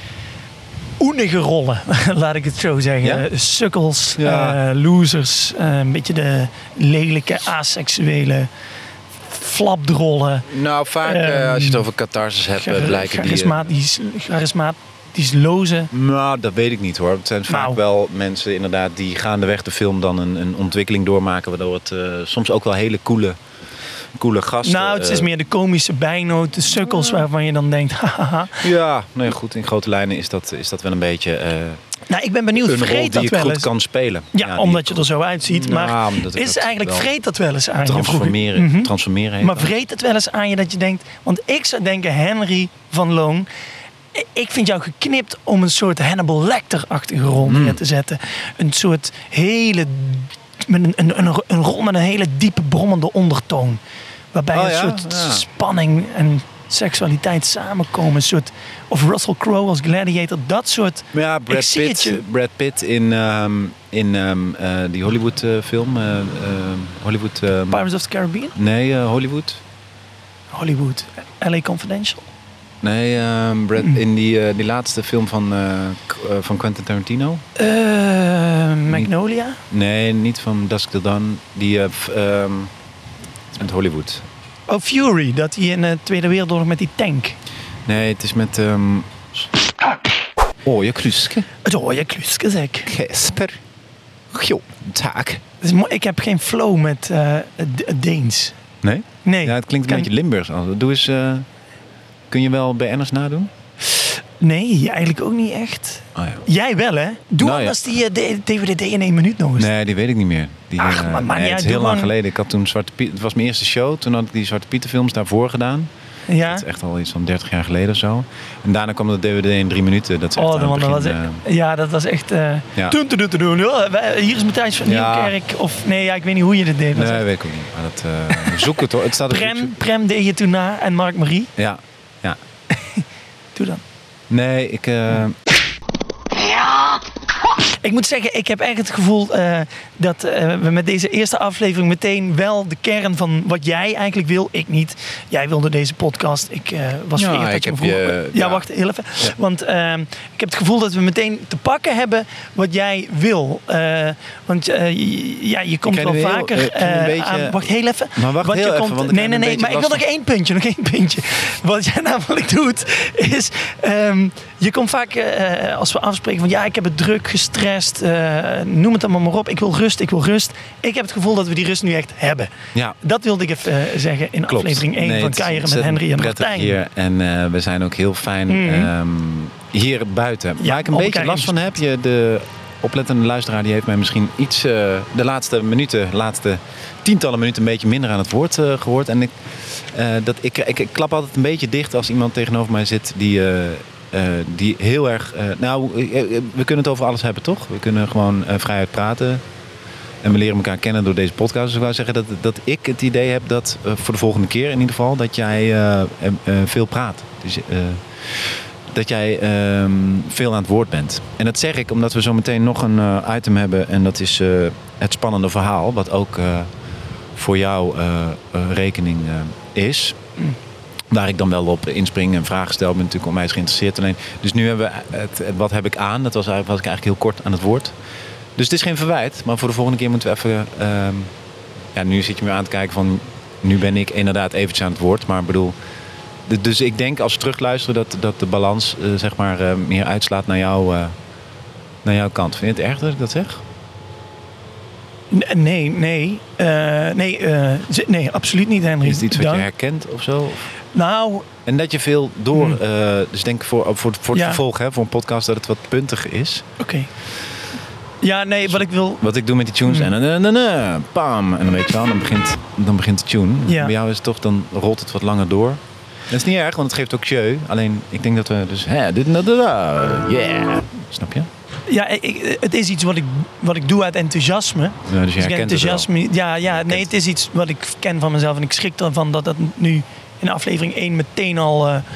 oenige rollen, laat ik het zo zeggen. Ja? Sukkels, ja. uh, losers, uh, een beetje de lelijke, asexuele flapdrollen. Nou, vaak um, uh, als je het over catharsis hebt, char- blijken charismatisch, die... Charismatisch loze. Nou, dat weet ik niet hoor. Het zijn vaak nou. wel mensen inderdaad die gaandeweg de film dan een, een ontwikkeling doormaken, waardoor het uh, soms ook wel hele coole... coole gasten. Nou, het is meer de komische bijnoot, de sukkels ja. waarvan je dan denkt, hahaha. Ja, nee, goed, in grote lijnen is dat, is dat wel een beetje... Uh, nou, ik ben benieuwd, vreet dat die wel goed eens? kan spelen. Ja, ja omdat je er zo uitziet. Maar nou, is eigenlijk vreet dat wel eens aan transformeren, je? Mm-hmm. Transformeren heet maar dat. vreet het wel eens aan je dat je denkt... Want ik zou denken, Henry van Loon... Ik vind jou geknipt om een soort Hannibal Lecter-achtige rol neer te zetten. Een soort hele... Een, een, een, een rol met een hele diepe, brommende ondertoon. Waarbij oh, een ja? soort ja. spanning en seksualiteit samenkomen. Een soort, of Russell Crowe als Gladiator, dat soort... Ja, Brad, Pitt, Brad Pitt in, um, in um, uh, die Hollywood uh, film. Uh, uh, Hollywood... Um, Pirates of the Caribbean? Nee, uh, Hollywood. Hollywood. L A Confidential? Nee, um, Brad, mm. in die, uh, die laatste film van, uh, uh, van Quentin Tarantino. Uh, Magnolia? Nee, niet van Dusk Till Dawn. Die... Uh, um, met Hollywood. Oh, Fury, dat hij in de Tweede Wereldoorlog met die tank. Nee, het is met... Um... Oh, je kluske. Oh, je kluske, zeg. Kesper. Jo, taak. Dus ik heb geen flow met uh, Deens. Nee? Nee. Ja, het klinkt een kan... beetje Limburgs. Doe eens... Uh... Kun je wel B N'ers nadoen? Nee, eigenlijk ook niet echt. Oh, ja. Jij wel, hè? Doe nou, anders ja. die uh, D V D in één minuut nog eens. Nee, die weet ik niet meer. Die, Ach, uh, maar, maar nee, ja, het is heel lang man... geleden. Ik had toen Zwarte Piet... Het was mijn eerste show. Toen had ik die Zwarte Pieten films daarvoor gedaan. Ja. Dat is echt al iets van dertig jaar geleden of zo. En daarna kwam de D V D in drie minuten. Dat is echt oh, man, begin, dat was echt, uh... Ja, dat was echt... Uh... Ja. Toen te doen te doen. Hier is Matthijs van Nieuwkerk. Ja. Of nee, ja, ik weet niet hoe je dit deed. Nee, echt... weet ik ook niet. Maar dat, uh, zoek het hoor. Het staat Prem, Prem deed je toen na. En Mark Marie. Ja, ja. Doe dan. Nee, ik... Uh... Ik moet zeggen, ik heb echt het gevoel uh, dat uh, we met deze eerste aflevering meteen wel de kern van wat jij eigenlijk wil. Ik niet. Jij wilde deze podcast. Ik uh, was ja, vereerd dat je me vroeg. Je, ja, ja, wacht heel even. Ja. Want uh, ik heb het gevoel dat we meteen te pakken hebben wat jij wil. Uh, want uh, ja, je komt wel heel, vaker uh, beetje... aan... Wacht heel even. Maar wacht want heel je even. Komt... Want nee, nee, nee. Maar ik wil nog één puntje. Nog één puntje. Wat jij namelijk doet, is... Um, je komt vaak, uh, als we afspreken van ja, ik heb het druk, gestrest, uh, noem het allemaal maar op. Ik wil rust, ik wil rust. Ik heb het gevoel dat we die rust nu echt hebben. Ja. Dat wilde ik even uh, zeggen in Klopt. aflevering één nee, van Kuieren met Henry en Martijn. Hier. En uh, we zijn ook heel fijn mm-hmm. um, hier buiten. Ja, waar ik een beetje last van heb, je, de oplettende luisteraar die heeft mij misschien iets uh, de laatste minuten, laatste tientallen minuten een beetje minder aan het woord uh, gehoord. En ik, uh, dat, ik, ik, ik klap altijd een beetje dicht als iemand tegenover mij zit die... Uh, Uh, die heel erg... Uh, nou, uh, we kunnen het over alles hebben, toch? We kunnen gewoon uh, vrijuit praten. En we leren elkaar kennen door deze podcast. Dus ik wou zeggen dat, dat ik het idee heb dat... Uh, voor de volgende keer in ieder geval... dat jij uh, uh, veel praat. Dus, uh, dat jij uh, veel aan het woord bent. En dat zeg ik omdat we zo meteen nog een uh, item hebben. En dat is uh, het spannende verhaal. Wat ook uh, voor jou uh, uh, rekening uh, is. Waar ik dan wel op inspring en vragen stel. Ik ben natuurlijk onwijs geïnteresseerd. Alleen. Dus nu hebben we het, het wat heb ik aan. Dat was, was ik eigenlijk heel kort aan het woord. Dus het is geen verwijt. Maar voor de volgende keer moeten we even... Um, ja, nu zit je me aan te kijken van... Nu ben ik inderdaad eventjes aan het woord. Maar ik bedoel... Dus ik denk als we terugluisteren dat, dat de balans uh, zeg maar, uh, meer uitslaat naar, jou, uh, naar jouw kant. Vind je het erg dat ik dat zeg? Nee, nee. Uh, nee, uh, nee, absoluut niet, Henry. Is het iets wat Dank. je herkent of zo? Nou... En dat je veel door... Mm. Uh, dus denk voor, voor, voor het ja. vervolg, hè, voor een podcast, dat het wat puntig is. Oké. Okay. Ja, nee, wat ik wil... Wat ik doe met die tunes. Mm. En dan, dan, dan, pam. En dan weet je wel, dan begint, dan begint de tune. Ja. Bij jou is het toch, dan rolt het wat langer door. Dat is niet erg, want het geeft ook jeu. Alleen, ik denk dat we dus... Hè, dit en dat, yeah. Snap je? Ja, ik, het is iets wat ik, wat ik doe uit enthousiasme. Ja, dus je dus herkent enthousiasme, het wel. Ja, ja nee, het is iets wat ik ken van mezelf. En ik schrik ervan dat dat nu in aflevering één meteen al uh,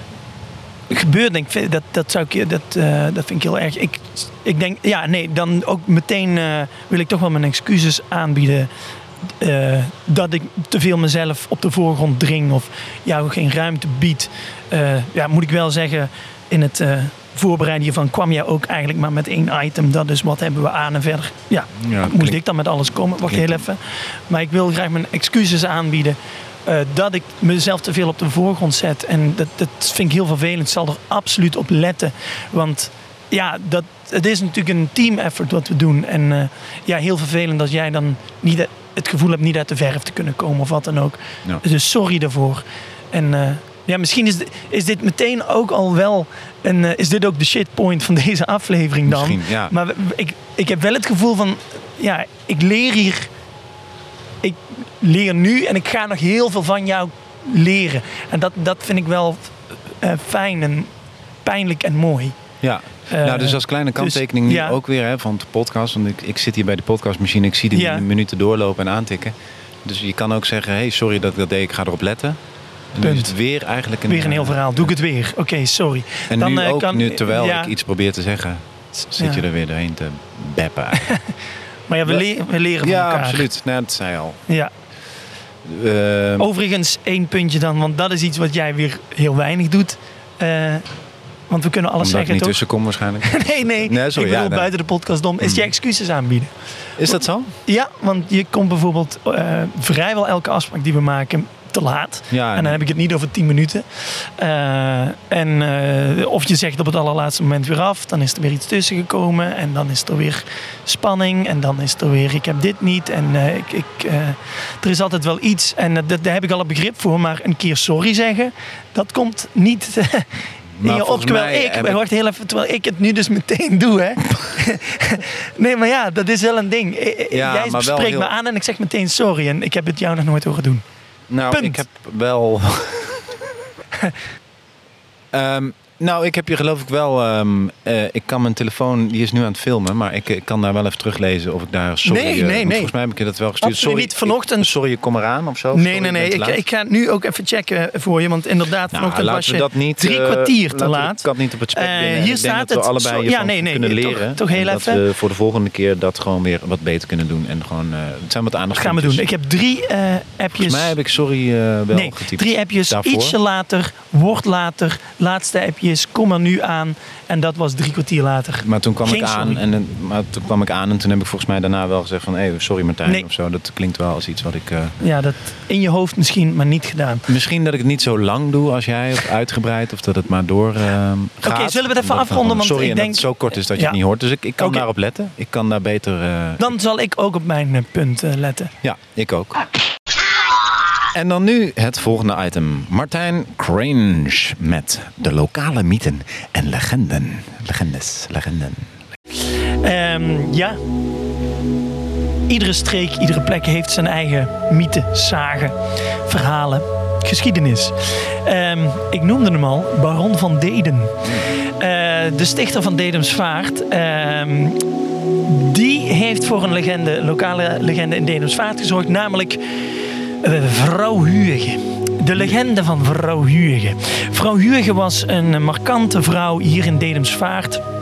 gebeurt. Denk ik, dat, dat, zou ik, dat, uh, dat vind ik heel erg. Ik, ik denk, ja, nee, dan ook meteen uh, wil ik toch wel mijn excuses aanbieden. Uh, dat ik te veel mezelf op de voorgrond dring of jou geen ruimte bied. Uh, ja, moet ik wel zeggen, in het uh, voorbereiden hiervan kwam jij ook eigenlijk maar met één item. Dat is wat hebben we aan en verder. Ja, ja moest klinkt, ik dan met alles komen? Wacht heel even. Maar ik wil graag mijn excuses aanbieden. Uh, dat ik mezelf te veel op de voorgrond zet. En dat, dat vind ik heel vervelend. Ik zal er absoluut op letten. Want ja, dat, het is natuurlijk een team effort wat we doen. En uh, ja, heel vervelend als jij dan niet het gevoel hebt niet uit de verf te kunnen komen of wat dan ook. Ja. Dus sorry daarvoor. En uh, ja, misschien is, is dit meteen ook al wel een, uh, is dit ook de shitpoint van deze aflevering dan. Misschien, ja. Maar ik, ik heb wel het gevoel van, ja, ik leer hier, ik leer nu en ik ga nog heel veel van jou leren. En dat, dat vind ik wel uh, fijn en pijnlijk en mooi. Ja. Uh, nou, dus als kleine kanttekening dus, nu ja. ook weer hè, van de podcast. Want ik, ik zit hier bij de podcastmachine. Ik zie die ja. minuten doorlopen en aantikken. Dus je kan ook zeggen, hey, sorry dat ik dat deed. Ik ga erop letten. En nu is het weer eigenlijk een... Weer een heel verhaal. Doe ik het weer. Oké, okay, sorry. En dan, nu uh, ook, kan, nu, terwijl ja. ik iets probeer te zeggen... zit ja. je er weer doorheen te beppen. Maar ja, we, le- we leren van ja, elkaar. Ja, absoluut. Nee, dat zei je al. Ja. Uh, Overigens, één puntje dan. Want dat is iets wat jij weer heel weinig doet. Uh, Want we kunnen alles Omdat zeggen, ik niet toch? tussenkom waarschijnlijk. nee, nee. nee sorry, ik bedoel, ja, nee. buiten de podcast om. Is je excuses aanbieden. Is dat zo? Ja, want je komt bijvoorbeeld uh, vrijwel elke afspraak die we maken te laat. Ja, en en dan heb ik het niet over tien minuten. Uh, en uh, of je zegt op het allerlaatste moment weer af. Dan is er weer iets tussen gekomen. En dan is er weer spanning. En dan is er weer, ik heb dit niet. En uh, ik, ik, uh, er is altijd wel iets. En uh, daar heb ik al een begrip voor. Maar een keer sorry zeggen, dat komt niet... in je op, terwijl ik, ik... Wacht heel even, terwijl ik het nu dus meteen doe, hè. Nee, maar ja, dat is wel een ding. Ja, jij spreekt heel... me aan en ik zeg meteen sorry. En ik heb het jou nog nooit horen doen. Nou, Punt. ik heb wel... um, nou, ik heb je geloof ik wel... Um, uh, ik kan mijn telefoon, die is nu aan het filmen... maar ik, ik kan daar wel even teruglezen of ik daar... Sorry, nee, uh, nee, nee. Volgens mij heb ik je dat wel gestuurd. Absoluut sorry, niet. Vanochtend... Ik, sorry, kom eraan of zo? Nee, sorry, nee, nee. Ik, ik ga nu ook even checken voor je. Want inderdaad, nou, vanochtend was je dat niet, drie uh, kwartier te laat. Ik kan niet op het spek binnen. Uh, hier ik staat denk dat we allebei het, hiervan ja, nee, nee, kunnen nee, leren. Toch, toch heel en even. Dat we voor de volgende keer dat gewoon weer wat beter kunnen doen. En gewoon, uh, het zijn wat aandacht. Dat gaan we doen. Ik heb drie uh, appjes. Volgens mij heb ik sorry uh, wel nee, getypt. Drie appjes. Daarvoor. Ietsje later, wordt later. Laatste appjes, kom er nu aan. En dat was drie kwartier later. Maar toen kwam Geen ik aan sorry. en maar toen kwam ik aan en toen heb ik volgens mij daarna wel gezegd van, hey, sorry Martijn nee. of zo. Dat klinkt wel als iets wat ik. Uh... Ja, dat in je hoofd misschien, maar niet gedaan. Misschien dat ik het niet zo lang doe als jij, of uitgebreid, of dat het maar door uh, gaat. Oké, okay, zullen we het even dat afronden? Want sorry, ik en denk dat het zo kort is dat je ja. het niet hoort. Dus ik, ik kan okay. daarop letten. Ik kan daar beter. Uh, Dan zal ik ook op mijn uh, punt uh, letten. Ja, ik ook. En dan nu het volgende item. Martijn Crange met de lokale mythen en legenden. Legendes, legenden. Um, ja. Iedere streek, iedere plek heeft zijn eigen mythe, zagen, verhalen, geschiedenis. Um, ik noemde hem al, Baron van Deden. Uh, de stichter van Dedemsvaart. Um, die heeft voor een legende, lokale legende in Dedemsvaart gezorgd. Namelijk uh, Vrouw Huege. De legende van Vrouw Huege. Vrouw Huege was een markante vrouw hier in Dedemsvaart.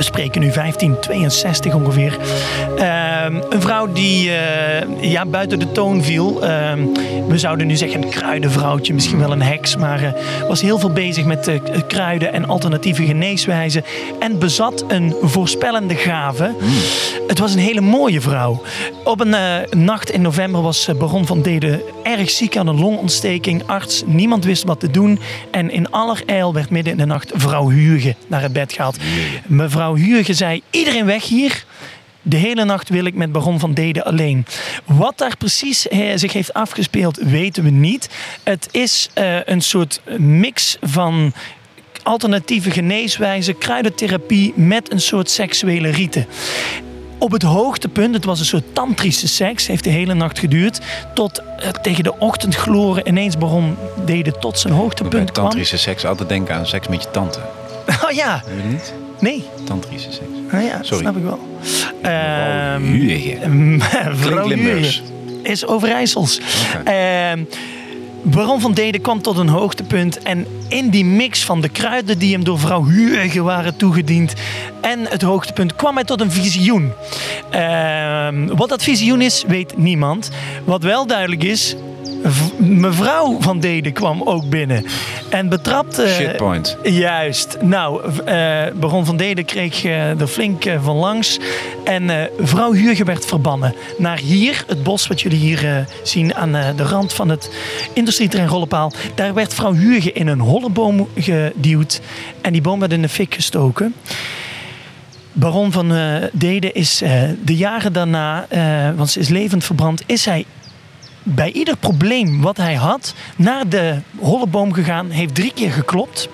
we spreken nu vijftien tweeënzestig ongeveer. Uh, een vrouw die uh, ja, buiten de toon viel. Uh, we zouden nu zeggen een kruidenvrouwtje, misschien wel een heks. Maar uh, was heel veel bezig met uh, kruiden en alternatieve geneeswijzen. En bezat een voorspellende gave. Mm. Het was een hele mooie vrouw. Op een uh, nacht in november was uh, Baron van Deden erg ziek aan een longontsteking. Arts, niemand wist wat te doen. En in allerijl werd midden in de nacht vrouw Huurge naar het bed gehaald. Mevrouw Huurge zei, iedereen weg hier. De hele nacht wil ik met Baron van Deden alleen. Wat daar precies he, zich heeft afgespeeld, weten we niet. Het is uh, een soort mix van alternatieve geneeswijzen, kruidentherapie met een soort seksuele riten. Op het hoogtepunt, het was een soort tantrische seks, heeft de hele nacht geduurd, tot uh, tegen de ochtendgloren ineens Baron Deden tot zijn hoogtepunt kwam. Tantrische seks, altijd denken aan seks met je tante. Oh ja. Heb je niet? Nee. Tantrische seks. Oh ja, sorry. Snap ik wel. Mevrouw Um, Huurge. Mevrouw Huurge is Overijssels. Okay. Uh, Baron van Deden kwam tot een hoogtepunt en in die mix van de kruiden die hem door vrouw Huurge waren toegediend en het hoogtepunt kwam hij tot een visioen. Uh, wat dat visioen is, weet niemand. Wat wel duidelijk is, v- mevrouw van Deden kwam ook binnen en betrapte... Shitpoint. Juist. Nou, uh, Baron van Deden kreeg uh, er flink uh, van langs en uh, vrouw Huurge werd verbannen naar hier, het bos wat jullie hier uh, zien aan uh, de rand van het industrieterrein Rollepaal. Daar werd vrouw Huurge in een holle boom geduwd en die boom werd in de fik gestoken. Baron van uh, Deden is uh, de jaren daarna, uh, want ze is levend verbrand, is hij bij ieder probleem wat hij had naar de holle boom gegaan, heeft drie keer geklopt.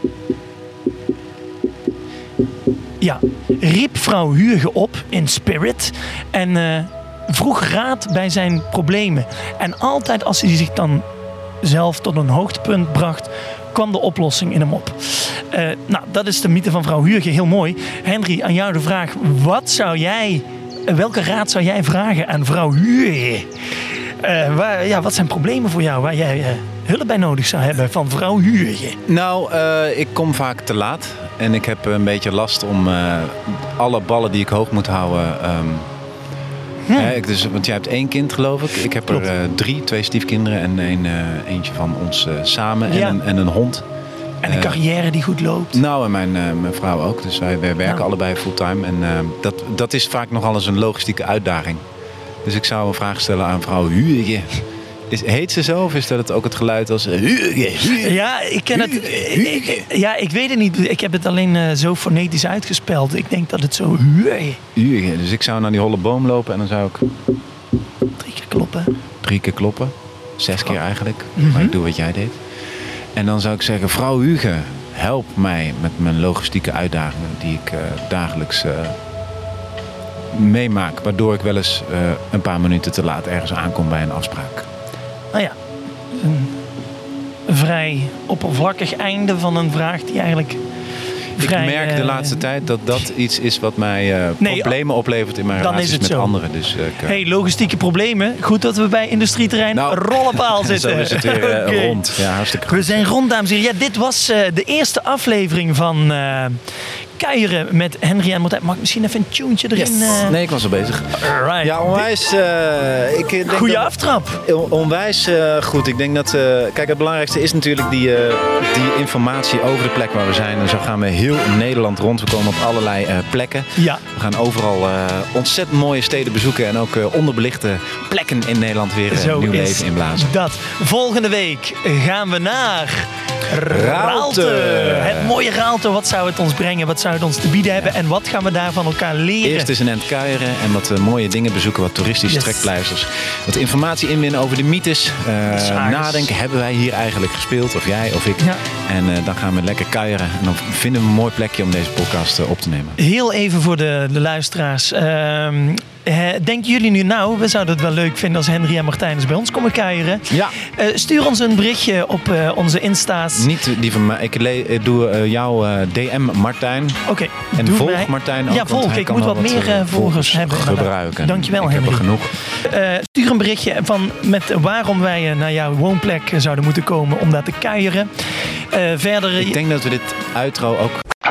Ja, riep vrouw Huurge op in spirit en uh, vroeg raad bij zijn problemen. En altijd als hij zich dan zelf tot een hoogtepunt bracht, kwam de oplossing in hem op. Uh, nou, dat is de mythe van vrouw Huurge, heel mooi. Henry, aan jou de vraag, wat zou jij, welke raad zou jij vragen aan vrouw Huurge? Uh, waar, ja, wat zijn problemen voor jou waar jij uh, hulp bij nodig zou hebben van vrouw Huurge? Nou, uh, ik kom vaak te laat. En ik heb een beetje last om uh, alle ballen die ik hoog moet houden. Um, hmm. hè, ik dus, want jij hebt één kind, geloof ik. Ik heb Klopt. er uh, drie, twee stiefkinderen en een, uh, eentje van ons uh, samen. En, ja. een, en een hond. En een carrière die goed loopt. Nou, en mijn, uh, mijn vrouw ook. Dus wij, wij werken nou. allebei fulltime. En uh, dat, dat is vaak nogal eens een logistieke uitdaging. Dus ik zou een vraag stellen aan vrouw Huurge. Is, heet ze zo of is dat het ook het geluid als Huurge? Huurge ja, ik ken het. Ik, ja, ik weet het niet. Ik heb het alleen uh, zo fonetisch uitgespeld. Ik denk dat het zo Huurge. Huurge. Dus ik zou naar die holle boom lopen en dan zou ik... Drie keer kloppen. Drie keer kloppen. Zes keer eigenlijk. Mm-hmm. Maar ik doe wat jij deed. En dan zou ik zeggen, vrouw Huurge, help mij met mijn logistieke uitdagingen die ik uh, dagelijks... Uh, meemaak, waardoor ik wel eens uh, een paar minuten te laat ergens aankom bij een afspraak. Nou ja, een vrij oppervlakkig einde van een vraag die eigenlijk vrij... Ik merk de laatste uh, tijd dat dat iets is wat mij uh, nee, problemen oplevert in mijn relaties met zo. anderen. Dus, uh, hey, logistieke problemen. Goed dat we bij industrieterrein nou, Rollepaal zitten. Zo is het weer uh, okay. rond. Ja, hartstikke goed. We zijn rond, dames en heren. Ja, dit was uh, de eerste aflevering van... Uh, Kuieren met Henry en Martijn. Mag ik misschien even een tuentje erin? Yes. Uh... Nee, ik was al bezig. Right. Ja, onwijs... Uh, ik denk Goeie dat, aftrap. Onwijs uh, goed. Ik denk dat... Uh, kijk, het belangrijkste is natuurlijk die, uh, die informatie over de plek waar we zijn. En zo gaan we heel Nederland rond. We komen op allerlei uh, plekken. Ja. We gaan overal uh, ontzettend mooie steden bezoeken. En ook uh, onderbelichte plekken in Nederland weer uh, nieuw leven inblazen. Dat. Volgende week gaan we naar... Raalte. Het mooie Raalte. Wat zou het ons brengen? Wat zou het ons te bieden hebben? En wat gaan we daar van elkaar leren? Eerst eens een end kuieren en wat uh, mooie dingen bezoeken. Wat toeristische yes. trekpleisters. Wat informatie inwinnen over de mythes. Uh, nadenken. Hebben wij hier eigenlijk gespeeld? Of jij of ik? Ja. En uh, dan gaan we lekker kuieren. En dan vinden we een mooi plekje om deze podcast uh, op te nemen. Heel even voor de, de luisteraars. Uh, Denken jullie nu nou, we zouden het wel leuk vinden als Henry en Martijn eens bij ons komen kuieren. Ja. Uh, stuur ons een berichtje op uh, onze Insta's. Niet die van mij. Ik, le- ik doe uh, jouw uh, D M Martijn. Oké. Okay, en volg mij. Martijn ook. Ja, volg. Ik moet wat, wat meer uh, volgers hebben. Gebruiken. Dankjewel, ik Henry. Ik heb er genoeg. Uh, stuur een berichtje van met waarom wij uh, naar jouw woonplek uh, zouden moeten komen om daar te kuieren. Uh, verder. Ik denk dat we dit outro ook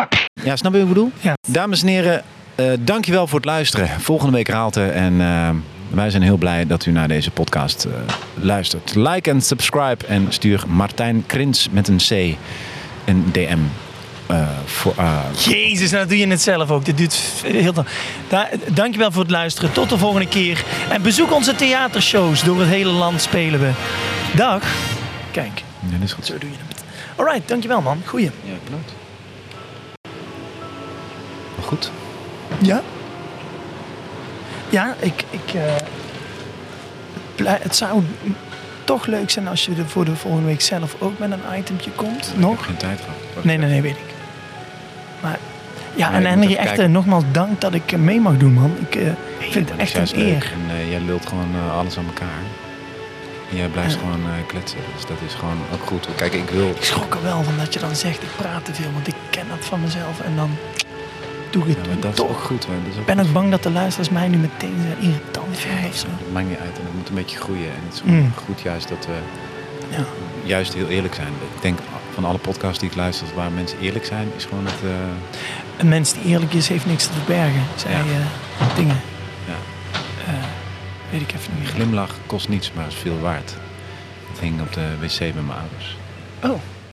Ja, snap je wat ik bedoel? Ja. Dames en heren, uh, dankjewel voor het luisteren. Volgende week Raalte. En uh, wij zijn heel blij dat u naar deze podcast uh, luistert. Like en subscribe. En stuur Martijn Krins met een C een D M. Uh, voor, uh, Jezus, nou doe je het zelf ook. Dit duurt heel lang. Da- dankjewel voor het luisteren. Tot de volgende keer. En bezoek onze theatershows. Door het hele land spelen we. Dag. Kijk. Ja, dat is goed. Zo doe je het. Alright, dankjewel man. Goeie. Ja, bedankt. Goed. Ja? Ja, ik... ik uh, blij, het zou toch leuk zijn als je er voor de volgende week zelf ook met een itempje komt. Ik Nog? heb geen tijd gehad. Nee, nee, nee, weet ik. Maar... Ja, nee, en Henry, echt kijken. uh, nogmaals dank dat ik uh, mee mag doen, man. Ik uh, Nee, vind het echt een eer. En uh, jij lult gewoon uh, alles aan elkaar. En jij blijft Ja. gewoon uh, kletsen. Dus dat is gewoon ook goed. Kijk, ik wil... Ik schrok er wel van dat je dan zegt, ik praat te veel. Want ik ken dat van mezelf. En dan doe ik het Ja, maar dat is toch. ook goed. Hoor. Dat is ook Ik ben goed. ook bang dat de luisteraars mij nu meteen zo irritant vinden of zo. Het maakt niet uit. En het moet een beetje groeien. En het is gewoon Mm. goed juist dat we Ja. juist heel eerlijk zijn. Ik denk van alle podcasts die ik luister waar mensen eerlijk zijn, is gewoon het... Uh, Een mens die eerlijk is, heeft niks te verbergen. Zei Ja. uh, dingen. ja. Uh, weet ik even niet meer. Glimlach kost niets, maar is veel waard. Het hing op de wc bij mijn ouders. Oh.